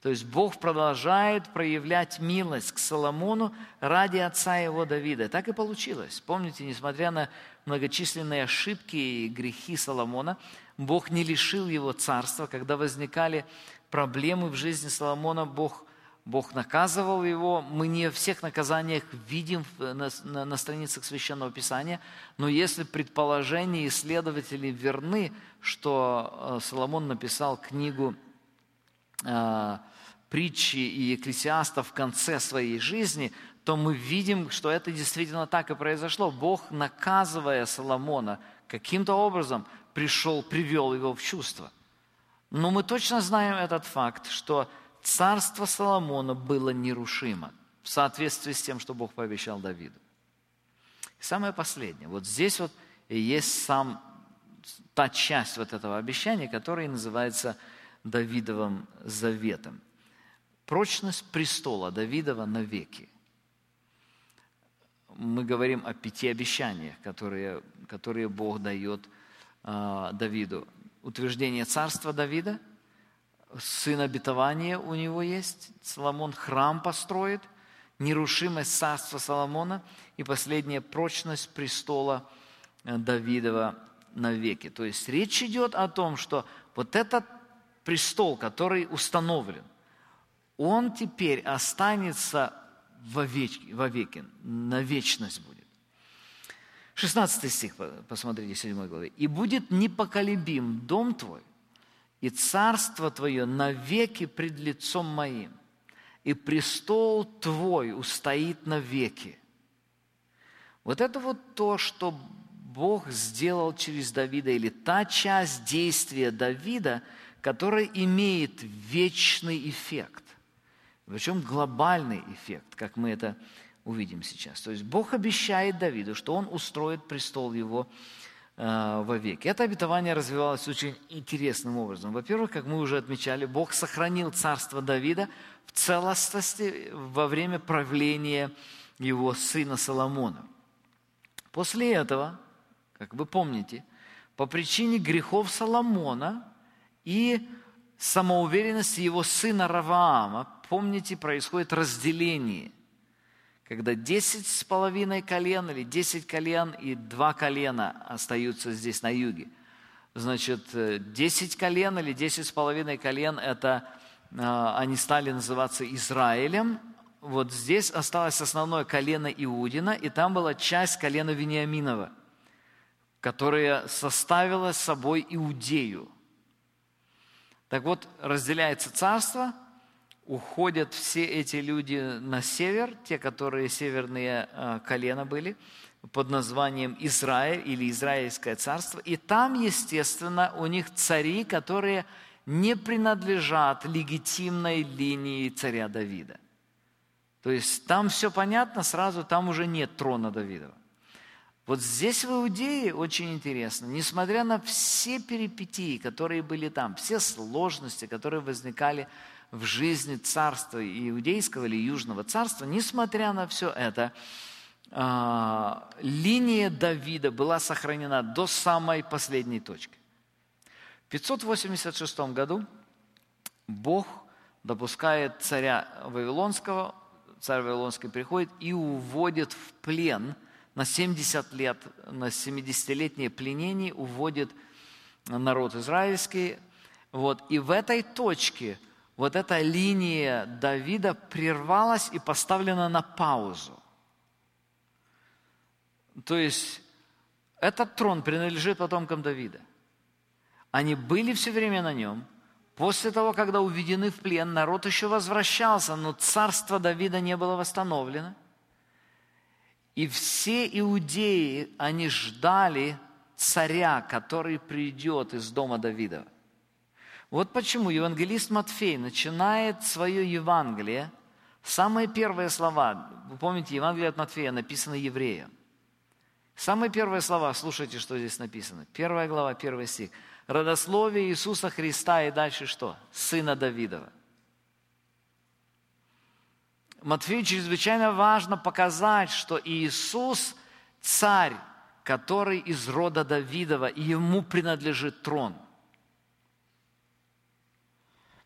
То есть Бог продолжает проявлять милость к Соломону ради отца его Давида. Так и получилось. Помните, несмотря на многочисленные ошибки и грехи Соломона, Бог не лишил его царства. Когда возникали проблемы в жизни Соломона, Бог, Бог наказывал его. Мы не о всех наказаниях видим на, на, на страницах Священного Писания, но если предположения исследователей верны, что Соломон написал книгу притчи и Екклесиаста в конце своей жизни, то мы видим, что это действительно так и произошло. Бог, наказывая Соломона, каким-то образом пришел, привел его в чувство. Но мы точно знаем этот факт, что царство Соломона было нерушимо в соответствии с тем, что Бог пообещал Давиду. И самое последнее. Вот здесь вот и есть сам, та часть вот этого обещания, которая называется Давидовым заветом. Прочность престола Давидова навеки. Мы говорим о пяти обещаниях, которые, которые Бог дает э, Давиду. Утверждение царства Давида, сын обетования у него есть, Соломон храм построит, нерушимость царства Соломона и последняя прочность престола Давидова навеки. То есть речь идет о том, что вот этот престол, который установлен, он теперь останется вовеки, вовеки, на вечность будет. шестнадцатый стих, посмотрите, седьмой главы. «И будет непоколебим дом твой, и царство твое навеки пред лицом моим, и престол твой устоит навеки». Вот это вот то, что Бог сделал через Давида, или та часть действия Давида, которая имеет вечный эффект. Причем глобальный эффект, как мы это увидим сейчас. То есть Бог обещает Давиду, что Он устроит престол его э, вовеки. Это обетование развивалось очень интересным образом. Во-первых, как мы уже отмечали, Бог сохранил царство Давида в целостности во время правления его сына Соломона. После этого, как вы помните, по причине грехов Соломона и самоуверенности его сына Раваама, помните, происходит разделение, когда десять с половиной колен или десять колен и два колена остаются здесь на юге. Значит, десять колен или десять с половиной колен, это они стали называться Израилем. Вот здесь осталось основное колено Иудина, и там была часть колена Вениаминова, которая составила собой Иудею. Так вот, разделяется царство, уходят все эти люди на север, те, которые северные э, колена были, под названием Израиль или Израильское царство. И там, естественно, у них цари, которые не принадлежат легитимной линии царя Давида. То есть там все понятно, сразу там уже нет трона Давидова. Вот здесь в Иудее очень интересно, несмотря на все перипетии, которые были там, все сложности, которые возникали в жизни царства Иудейского или Южного царства, несмотря на все это, линия Давида была сохранена до самой последней точки. В пятьсот восемьдесят шестом году Бог допускает царя Вавилонского, царь Вавилонский приходит и уводит в плен на семьдесят лет, на семидесятилетнее пленение, уводит народ израильский. Вот. И в этой точке вот эта линия Давида прервалась и поставлена на паузу. То есть этот трон принадлежит потомкам Давида. Они были все время на нем. После того, когда уведены в плен, народ еще возвращался, но царство Давида не было восстановлено. И все иудеи, они ждали царя, который придет из дома Давидова. Вот почему евангелист Матфей начинает свое Евангелие, самые первые слова, вы помните, Евангелие от Матфея написано евреям. Самые первые слова, слушайте, что здесь написано. Первая глава, первый стих. Родословие Иисуса Христа и дальше что? Сына Давидова. Матфею чрезвычайно важно показать, что Иисус – царь, который из рода Давидова, и ему принадлежит трон.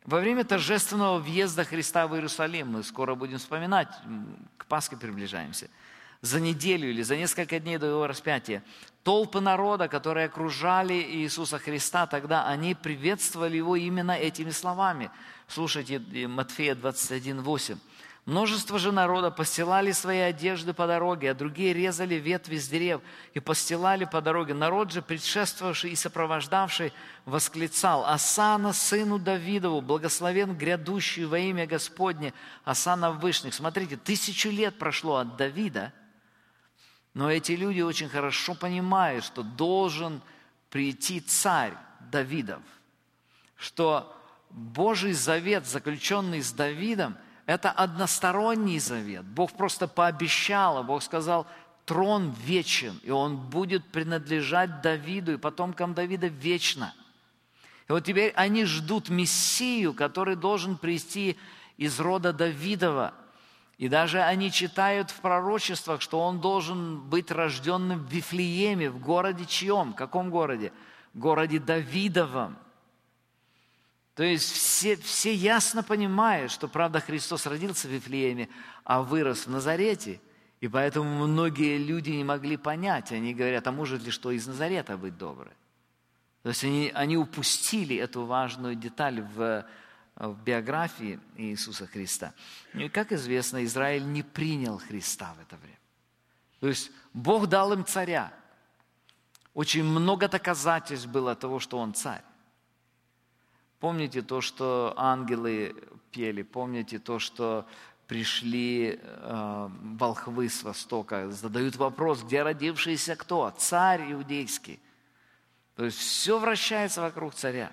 Во время торжественного въезда Христа в Иерусалим, мы скоро будем вспоминать, к Пасхе приближаемся, за неделю или за несколько дней до Его распятия, толпы народа, которые окружали Иисуса Христа, тогда они приветствовали Его именно этими словами. Слушайте Матфея двадцать один, восемь. Множество же народа постилали свои одежды по дороге, а другие резали ветви с дерев и постилали по дороге. Народ же, предшествовавший и сопровождавший, восклицал: «Осанна сыну Давидову, благословен грядущий во имя Господне, осанна в вышних». Смотрите, тысячу лет прошло от Давида, но эти люди очень хорошо понимают, что должен прийти царь Давидов, что Божий завет, заключенный с Давидом, это односторонний завет. Бог просто пообещал, а Бог сказал: трон вечен, и он будет принадлежать Давиду и потомкам Давида вечно. И вот теперь они ждут Мессию, который должен прийти из рода Давидова. И даже они читают в пророчествах, что он должен быть рожденным в Вифлееме, в городе чьем? В каком городе? В городе Давидовом. То есть все, все ясно понимают, что, правда, Христос родился в Вифлееме, а вырос в Назарете. И поэтому многие люди не могли понять. Они говорят: а может ли что из Назарета быть доброе? То есть они, они упустили эту важную деталь в, в биографии Иисуса Христа. И, как известно, Израиль не принял Христа в это время. То есть Бог дал им царя. Очень много доказательств было того, что он царь. Помните то, что ангелы пели? Помните то, что пришли э, волхвы с востока, задают вопрос: где родившийся кто? Царь иудейский. То есть все вращается вокруг царя.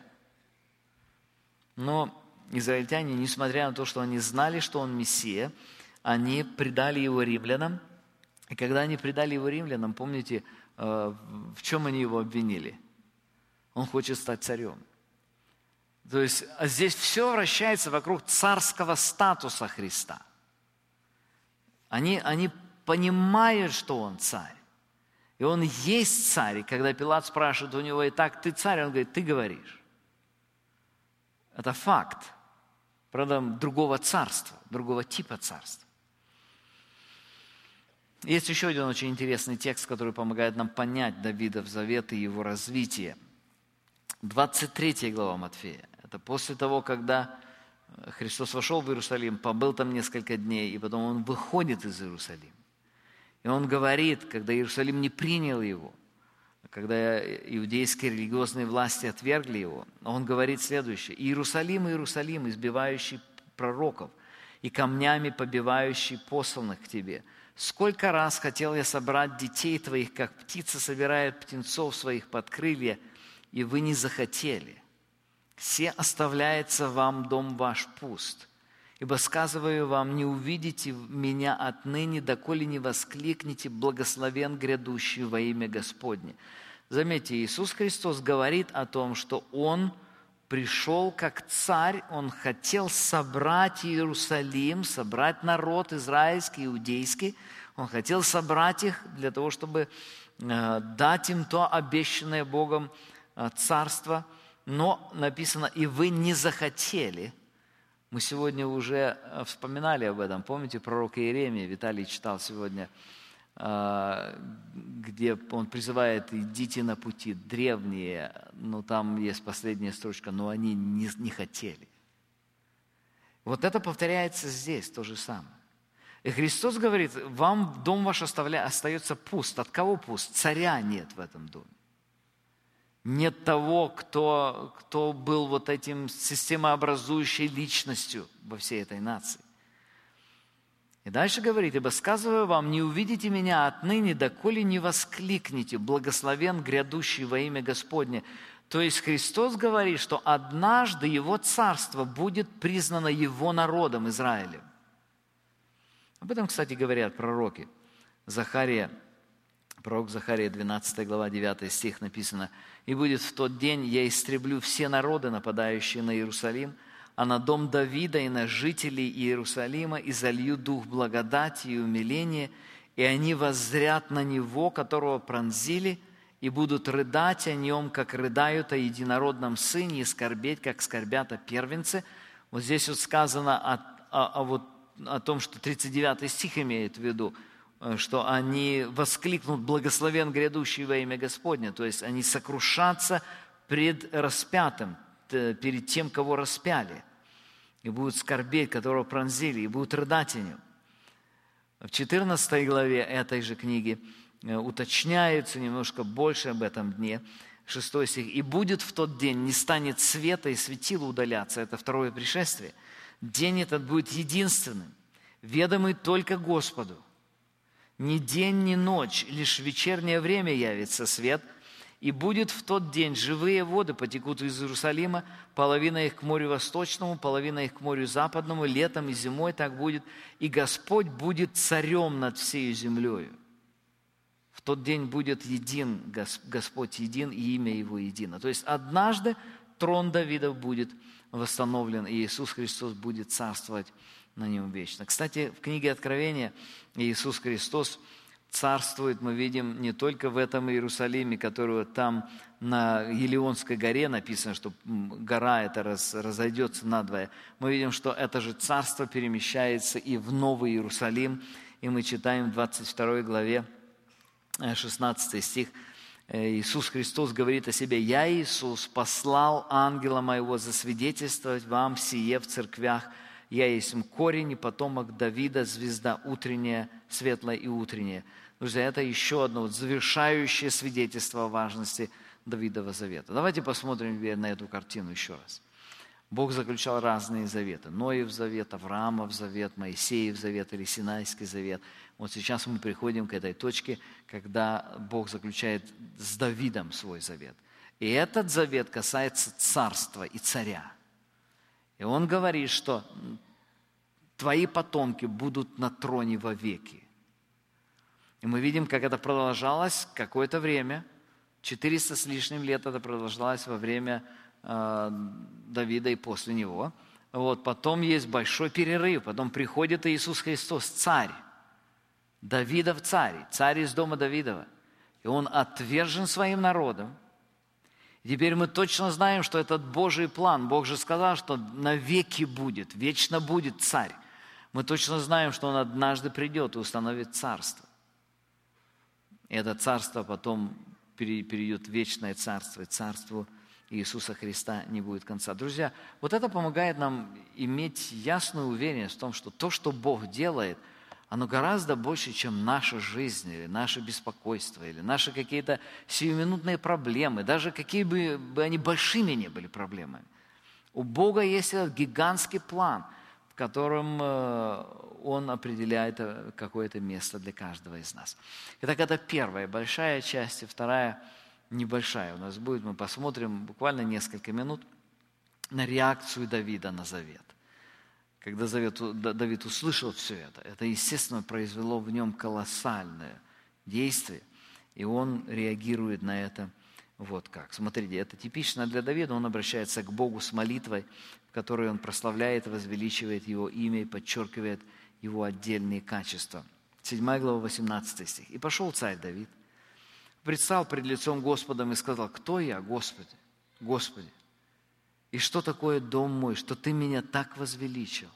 Но израильтяне, несмотря на то, что они знали, что он Мессия, они предали его римлянам. И когда они предали его римлянам, помните, э, в чем они его обвинили? Он хочет стать царем. То есть а здесь все вращается вокруг царского статуса Христа. Они, они понимают, что он царь. И он есть царь. И когда Пилат спрашивает у него: «Итак, ты царь?» Он говорит: «Ты говоришь». Это факт. Правда, другого царства, другого типа царства. Есть еще один очень интересный текст, который помогает нам понять Давидов завет и его развитие. двадцать третья глава Матфея. Это после того, когда Христос вошел в Иерусалим, побыл там несколько дней, и потом он выходит из Иерусалима. И он говорит, когда Иерусалим не принял его, когда иудейские религиозные власти отвергли его, он говорит следующее: «Иерусалим, Иерусалим, избивающий пророков и камнями побивающий посланных к тебе, сколько раз хотел я собрать детей твоих, как птица собирает птенцов своих под крылья, и вы не захотели. Все оставляется вам дом ваш пуст. Ибо сказываю вам, не увидите меня отныне, доколе не воскликнете: благословен грядущий во имя Господне». Заметьте, Иисус Христос говорит о том, что Он пришел как царь, Он хотел собрать Иерусалим, собрать народ израильский, иудейский. Он хотел собрать их для того, чтобы дать им то обещанное Богом царство. Но написано: «и вы не захотели». Мы сегодня уже вспоминали об этом. Помните пророка Иеремия? Виталий читал сегодня, где он призывает: «Идите на пути древние». Но там есть последняя строчка: «но они не, не хотели». Вот это повторяется здесь, то же самое. И Христос говорит: вам дом ваш оставля... остается пуст. От кого пуст? Царя нет в этом доме. Нет того, кто, кто был вот этим системообразующей личностью во всей этой нации. И дальше говорит: «Ибо сказываю вам, не увидите меня отныне, доколе не воскликнете: благословен грядущий во имя Господне». То есть Христос говорит, что однажды Его царство будет признано Его народом, Израилем. Об этом, кстати, говорят пророки. Захария, пророк Захария, двенадцатая глава, девятый стих написано: «И будет в тот день, я истреблю все народы, нападающие на Иерусалим, а на дом Давида и на жителей Иерусалима и залью дух благодати и умиления, и они воззрят на него, которого пронзили, и будут рыдать о нем, как рыдают о единородном сыне, и скорбеть, как скорбят о первенце». Вот здесь вот сказано о, о, о, вот, о том, что тридцать девятый стих имеет в виду, что они воскликнут: «Благословен грядущий во имя Господне». То есть они сокрушатся пред распятым, перед тем, кого распяли, и будут скорбеть, которого пронзили, и будут рыдать о нем. В четырнадцатой главе этой же книги уточняется немножко больше об этом дне. Шестой стих. «И будет в тот день, не станет света, и светило удаляться». Это второе пришествие. День этот будет единственным, ведомый только Господу. Ни день, ни ночь, лишь в вечернее время явится свет. И будет в тот день живые воды потекут из Иерусалима, половина их к морю восточному, половина их к морю западному, летом и зимой так будет. И Господь будет царем над всей землею. В тот день будет един, Господь един, и имя Его едино. То есть однажды трон Давида будет восстановлен, и Иисус Христос будет царствовать на нем вечно. Кстати, в книге Откровения Иисус Христос царствует, мы видим, не только в этом Иерусалиме, которого там на Елеонской горе написано, что гора эта раз, разойдется надвое. Мы видим, что это же царство перемещается и в Новый Иерусалим. И мы читаем в двадцать второй главе, шестнадцатый стих, Иисус Христос говорит о себе: «Я, Иисус, послал ангела моего засвидетельствовать вам сие в церквях. Я есть корень и потомок Давида, звезда утренняя, светлая и утренняя». Друзья, это еще одно вот завершающее свидетельство о важности Давидова завета. Давайте посмотрим на эту картину еще раз. Бог заключал разные заветы. Ноев завет, Авраамов завет, Моисеев завет или Синайский завет. Вот сейчас мы приходим к этой точке, когда Бог заключает с Давидом свой завет. И этот завет касается царства и царя. И он говорит, что твои потомки будут на троне вовеки. И мы видим, как это продолжалось какое-то время. четыреста с лишним лет это продолжалось во время э, Давида и после него. Вот, потом есть большой перерыв. Потом приходит Иисус Христос, царь. Давидов царь, царь из дома Давидова. И он отвержен своим народом. И теперь мы точно знаем, что этот Божий план. Бог же сказал, что навеки будет, вечно будет царь. Мы точно знаем, что он однажды придет и установит царство. И это царство потом перейдет в вечное царство, и царству Иисуса Христа не будет конца. Друзья, вот это помогает нам иметь ясную уверенность в том, что то, что Бог делает, оно гораздо больше, чем наша жизнь, или наше беспокойство, или наши какие-то сиюминутные проблемы, даже какие бы, бы они большими ни были проблемами. У Бога есть этот гигантский план, в котором Он определяет какое-то место для каждого из нас. Итак, это первая большая часть, и вторая небольшая у нас будет. Мы посмотрим буквально несколько минут на реакцию Давида на завет. Когда Давид услышал все это, это, естественно, произвело в нем колоссальное действие, и он реагирует на это вот как. Смотрите, это типично для Давида. Он обращается к Богу с молитвой, в которой он прославляет, возвеличивает Его имя и подчеркивает Его отдельные качества. седьмая глава, восемнадцатый стих. «И пошел царь Давид, предстал пред лицом Господом и сказал: кто я, Господи, Господи? И что такое дом мой, что Ты меня так возвеличил?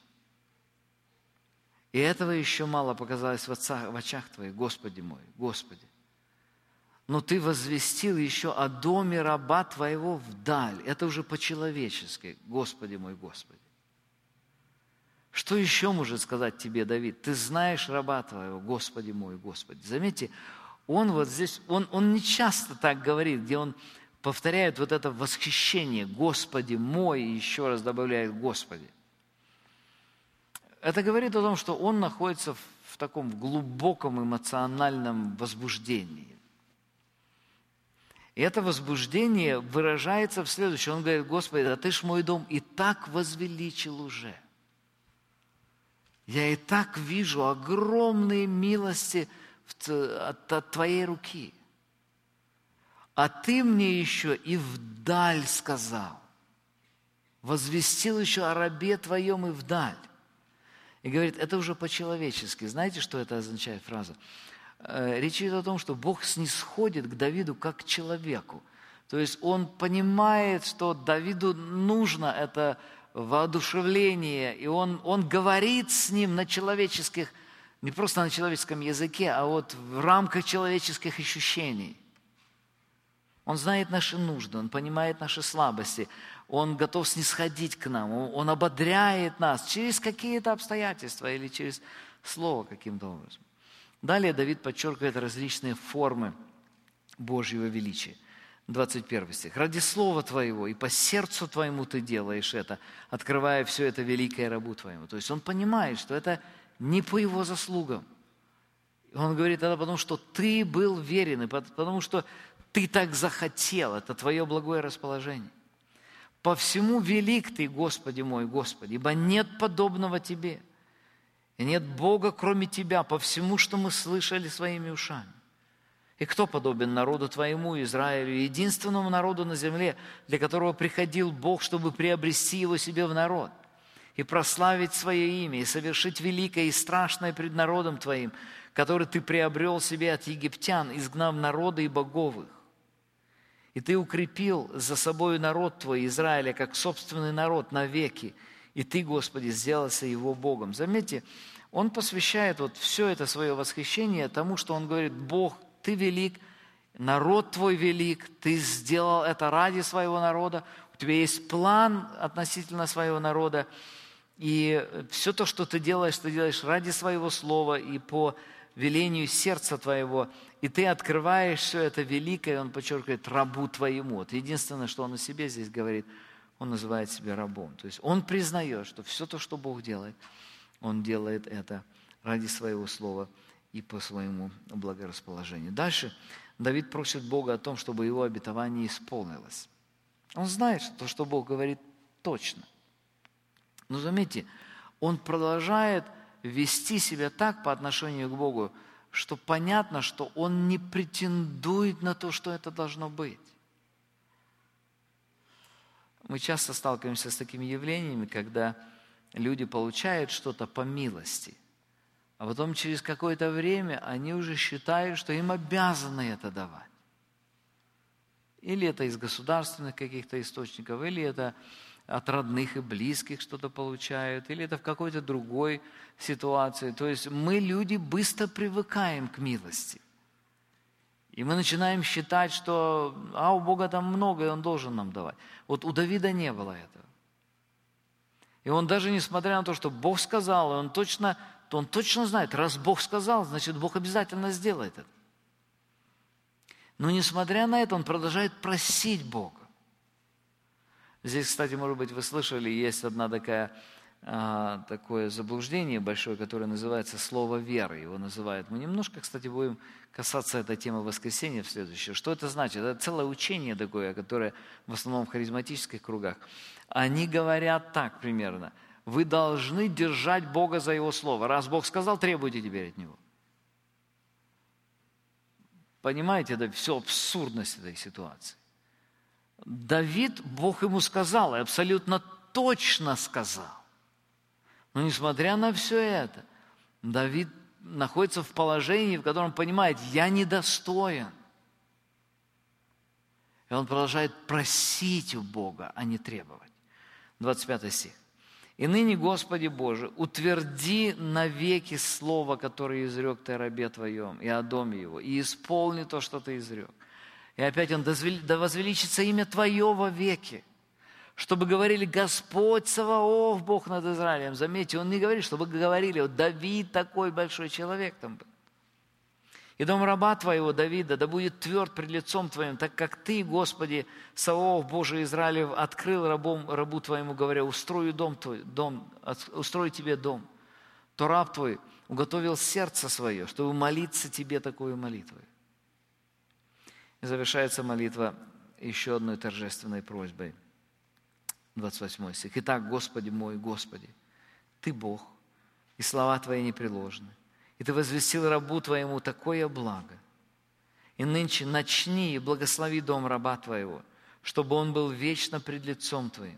И этого еще мало показалось в, отцах, в очах Твоих, Господи мой, Господи. Но Ты возвестил еще о доме раба Твоего вдаль». Это уже по-человечески, Господи мой, Господи. Что еще может сказать тебе Давид? Ты знаешь раба Твоего, Господи мой, Господи. Заметьте, он вот здесь, он, он не часто так говорит, где он повторяет вот это восхищение «Господи мой» и еще раз добавляет «Господи». Это говорит о том, что он находится в, в таком глубоком эмоциональном возбуждении. И это возбуждение выражается в следующем. Он говорит: Господи, да Ты ж мой дом и так возвеличил уже. Я и так вижу огромные милости от, от Твоей руки. А Ты мне еще и вдаль сказал. Возвестил еще о рабе Твоем и вдаль. И говорит, это уже по-человечески. Знаете, что это означает фраза? Речь идет о том, что Бог снисходит к Давиду как к человеку. То есть Он понимает, что Давиду нужно это воодушевление, и он, он говорит с ним на человеческих, не просто на человеческом языке, а вот в рамках человеческих ощущений. Он знает наши нужды, Он понимает наши слабости, Он готов снисходить к нам, Он ободряет нас через какие-то обстоятельства или через слово каким-то образом. Далее Давид подчеркивает различные формы Божьего величия. двадцать первый стих. «Ради слова Твоего и по сердцу Твоему Ты делаешь это, открывая все это великое рабу Твоему». То есть он понимает, что это не по его заслугам. Он говорит это потому, что Ты был верен, и потому что Ты так захотел, это Твое благое расположение. «По всему велик Ты, Господи мой, Господи, ибо нет подобного Тебе, и нет Бога, кроме Тебя, по всему, что мы слышали своими ушами. И кто подобен народу Твоему, Израилю, единственному народу на земле, для которого приходил Бог, чтобы приобрести его себе в народ, и прославить Свое имя, и совершить великое и страшное пред народом Твоим, который Ты приобрел себе от египтян, изгнав народы и богов их. И Ты укрепил за собою народ Твой, Израиля, как собственный народ навеки, и Ты, Господи, сделался его Богом». Заметьте, он посвящает вот все это свое восхищение тому, что он говорит: Бог, Ты велик, народ Твой велик, Ты сделал это ради своего народа, у Тебя есть план относительно своего народа, и все то, что Ты делаешь, Ты делаешь ради своего слова и по велению сердца Твоего, и Ты открываешь все это великое, он подчеркивает, рабу Твоему. Вот единственное, что он о себе здесь говорит, он называет себя рабом. То есть он признает, что все то, что Бог делает, Он делает это ради своего слова и по своему благорасположению. Дальше Давид просит Бога о том, чтобы его обетование исполнилось. Он знает, что то, что Бог говорит, точно. Но заметьте, он продолжает вести себя так по отношению к Богу, что понятно, что он не претендует на то, что это должно быть. Мы часто сталкиваемся с такими явлениями, когда люди получают что-то по милости, а потом через какое-то время они уже считают, что им обязаны это давать. Или это из государственных каких-то источников, или это от родных и близких что-то получают, или это в какой-то другой ситуации. То есть мы, люди, быстро привыкаем к милости. И мы начинаем считать, что а у Бога там много, и Он должен нам давать. Вот у Давида не было этого. И он даже несмотря на то, что Бог сказал, и он точно, то он точно знает, раз Бог сказал, значит, Бог обязательно сделает это. Но несмотря на это, он продолжает просить Бога. Здесь, кстати, может быть, вы слышали, есть одна такая, а, такое заблуждение большое, которое называется слово веры. Его называют. Мы немножко, кстати, будем касаться этой темы в воскресенье в следующее. Что это значит? Это целое учение такое, которое в основном в харизматических кругах. Они говорят так примерно: вы должны держать Бога за Его слово. Раз Бог сказал, требуйте теперь от Него. Понимаете, это все абсурдность этой ситуации. Давид, Бог ему сказал, и абсолютно точно сказал. Но несмотря на все это, Давид находится в положении, в котором понимает: я недостоин. И он продолжает просить у Бога, а не требовать. двадцать пятый стих. «И ныне, Господи Боже, утверди навеки слово, которое изрек Ты о рабе Твоем и о доме его, и исполни то, что Ты изрек». И опять он: «Да возвеличится имя Твое во веки, чтобы говорили: Господь Саваоф, Бог над Израилем». Заметьте, он не говорит, чтобы говорили: вот Давид такой большой человек там был. «И дом раба Твоего, Давида, да будет тверд пред лицом Твоим, так как Ты, Господи, Саваоф, Боже Израилев, открыл рабом, рабу Твоему, говоря: устрою дом Твой, дом, устрою Тебе дом, то раб Твой уготовил сердце свое, чтобы молиться Тебе такой молитвой». И завершается молитва еще одной торжественной просьбой. двадцать восьмой стих. «Итак, Господи мой, Господи, Ты Бог, и слова Твои непреложны. И Ты возвестил рабу Твоему такое благо. И нынче начни и благослови дом раба Твоего, чтобы он был вечно пред лицом Твоим.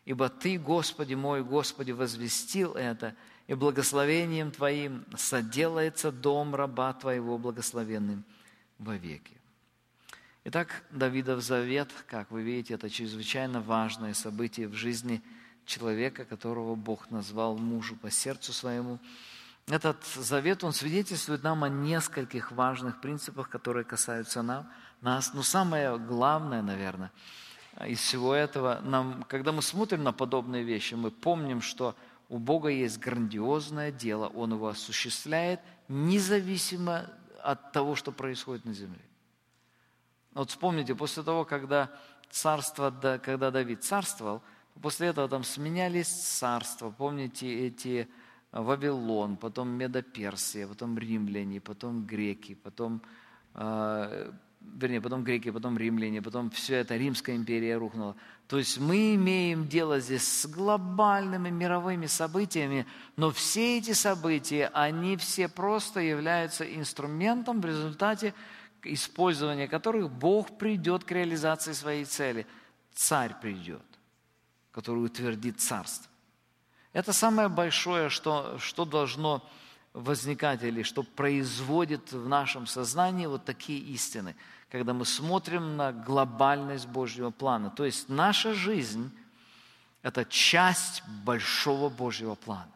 Ибо Ты, Господи мой, Господи, возвестил это, и благословением Твоим соделается дом раба Твоего благословенным вовеки». Итак, Давидов завет, как вы видите, это чрезвычайно важное событие в жизни человека, которого Бог назвал мужу по сердцу своему. Этот завет, он свидетельствует нам о нескольких важных принципах, которые касаются нам, нас. Но самое главное, наверное, из всего этого, нам, когда мы смотрим на подобные вещи, мы помним, что у Бога есть грандиозное дело, Он его осуществляет независимо от того, что происходит на земле. Вот вспомните, после того, когда, царство, когда Давид царствовал, после этого там сменялись царства. Помните эти Вавилон, потом Медоперсия, потом римляне, потом греки, потом, э, вернее, потом греки, потом римляне, потом все это, Римская империя рухнула. То есть мы имеем дело здесь с глобальными мировыми событиями, но все эти события, они все просто являются инструментом в результате использования которых Бог придет к реализации своей цели. Царь придет, который утвердит царство. Это самое большое, что, что должно возникать или что производит в нашем сознании вот такие истины, когда мы смотрим на глобальность Божьего плана. То есть наша жизнь – это часть большого Божьего плана.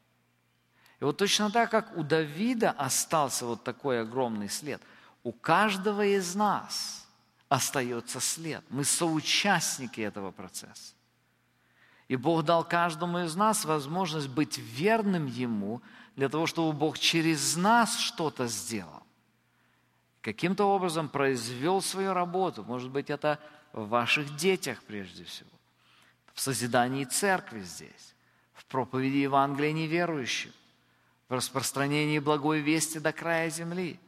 И вот точно так, как у Давида остался вот такой огромный след – у каждого из нас остается след. Мы соучастники этого процесса. И Бог дал каждому из нас возможность быть верным Ему для того, чтобы Бог через нас что-то сделал. Каким-то образом произвел свою работу. Может быть, это в ваших детях прежде всего. В созидании церкви здесь. В проповеди Евангелия неверующим. В распространении благой вести до края земли.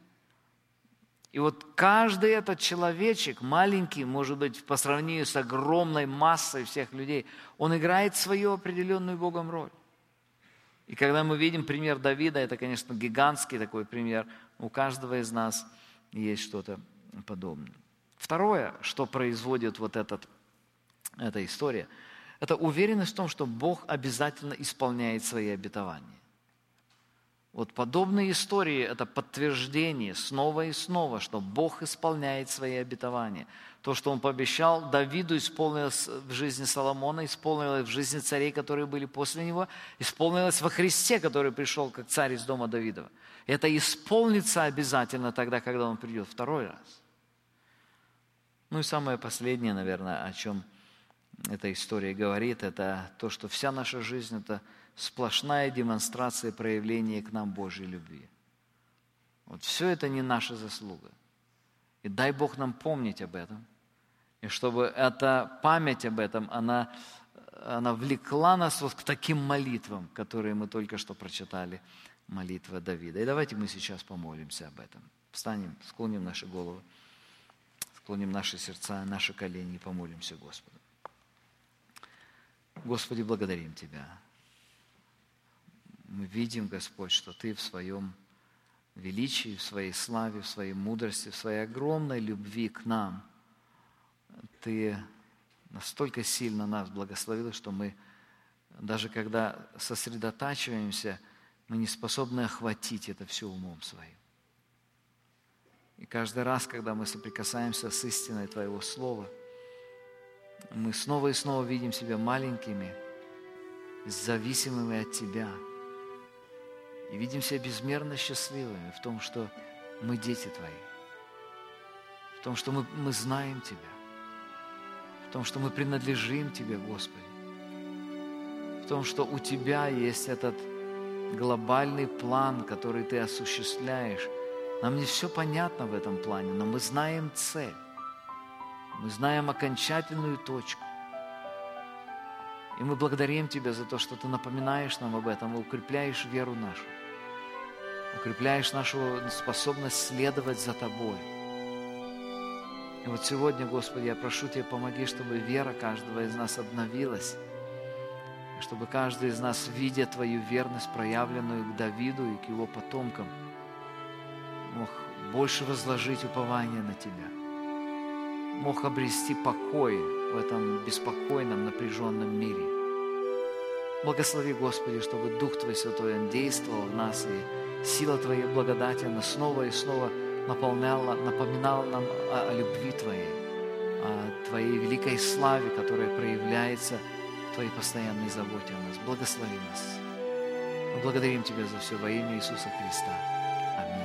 И вот каждый этот человечек, маленький, может быть, по сравнению с огромной массой всех людей, он играет свою определенную Богом роль. И когда мы видим пример Давида, это, конечно, гигантский такой пример, у каждого из нас есть что-то подобное. Второе, что производит вот этот, эта история, это уверенность в том, что Бог обязательно исполняет свои обетования. Вот подобные истории – это подтверждение снова и снова, что Бог исполняет свои обетования. То, что Он пообещал Давиду, исполнилось в жизни Соломона, исполнилось в жизни царей, которые были после него, исполнилось во Христе, который пришел как царь из дома Давидова. Это исполнится обязательно тогда, когда Он придет второй раз. Ну и самое последнее, наверное, о чем эта история говорит, это то, что вся наша жизнь – это сплошная демонстрация проявления к нам Божьей любви. Вот все это не наша заслуга. И дай Бог нам помнить об этом. И чтобы эта память об этом, она, она влекла нас вот к таким молитвам, которые мы только что прочитали, молитва Давида. И давайте мы сейчас помолимся об этом. Встанем, склоним наши головы, склоним наши сердца, наши колени и помолимся Господу. Господи, благодарим Тебя. Мы видим, Господь, что Ты в Своем величии, в Своей славе, в Своей мудрости, в Своей огромной любви к нам, Ты настолько сильно нас благословил, что мы, даже когда сосредотачиваемся, мы не способны охватить это все умом Своим. И каждый раз, когда мы соприкасаемся с истиной Твоего Слова, мы снова и снова видим себя маленькими, зависимыми от Тебя. И видим себя безмерно счастливыми в том, что мы дети Твои, в том, что мы, мы знаем Тебя, в том, что мы принадлежим Тебе, Господи, в том, что у Тебя есть этот глобальный план, который Ты осуществляешь. Нам не все понятно в этом плане, но мы знаем цель, мы знаем окончательную точку. И мы благодарим Тебя за то, что Ты напоминаешь нам об этом и укрепляешь веру нашу. Укрепляешь нашу способность следовать за Тобой. И вот сегодня, Господи, я прошу Тебя, помоги, чтобы вера каждого из нас обновилась, и чтобы каждый из нас, видя Твою верность, проявленную к Давиду и к его потомкам, мог больше возложить упование на Тебя, мог обрести покой в этом беспокойном, напряженном мире. Благослови, Господи, чтобы Дух Твой Святой, Он действовал в нас, и сила Твоей благодати, она снова и снова наполняла, напоминала нам о, о любви Твоей, о Твоей великой славе, которая проявляется в Твоей постоянной заботе о нас. Благослови нас. Мы благодарим Тебя за все во имя Иисуса Христа. Аминь.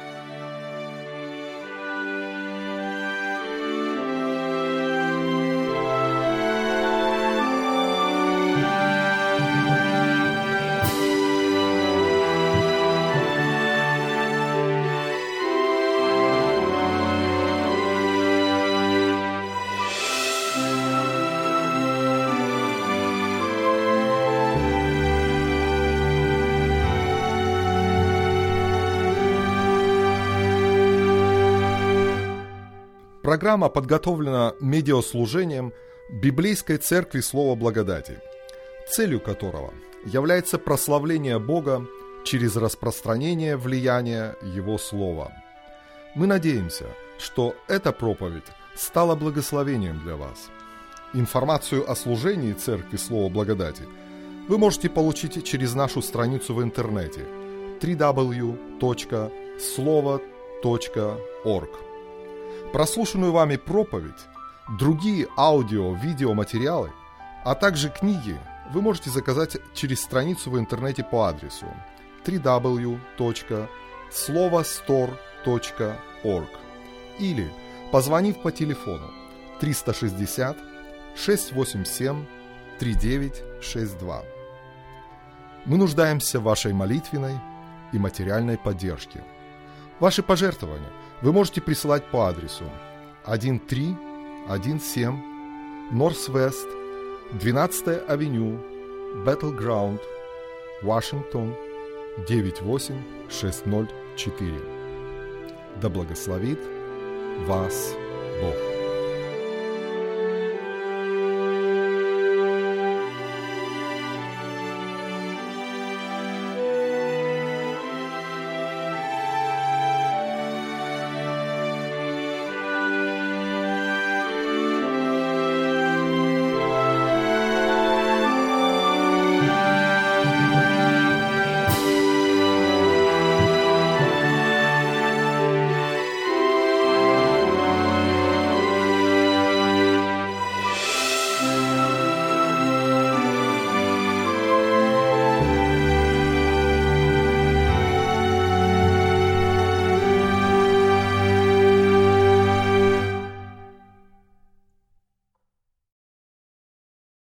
Программа подготовлена медиаслужением Библейской Церкви Слова Благодати, целью которого является прославление Бога через распространение влияния Его Слова. Мы надеемся, что эта проповедь стала благословением для вас. Информацию о служении Церкви Слова Благодати вы можете получить через нашу страницу в интернете дабл ю дабл ю дабл ю точка слово точка орг. Прослушанную вами проповедь, другие аудио-видеоматериалы, а также книги вы можете заказать через страницу в интернете по адресу дабл ю дабл ю дабл ю точка слово стор точка орг или позвонив по телефону триста шестьдесят шестьсот восемьдесят семь тридцать девять шестьдесят два. Мы нуждаемся в вашей молитвенной и материальной поддержке. Ваши пожертвования вы можете присылать по адресу тысяча триста семнадцать Норс-Вест, двенадцатая авеню, Battleground, Вашингтон, девять восемь шесть ноль четыре. Да благословит вас Бог.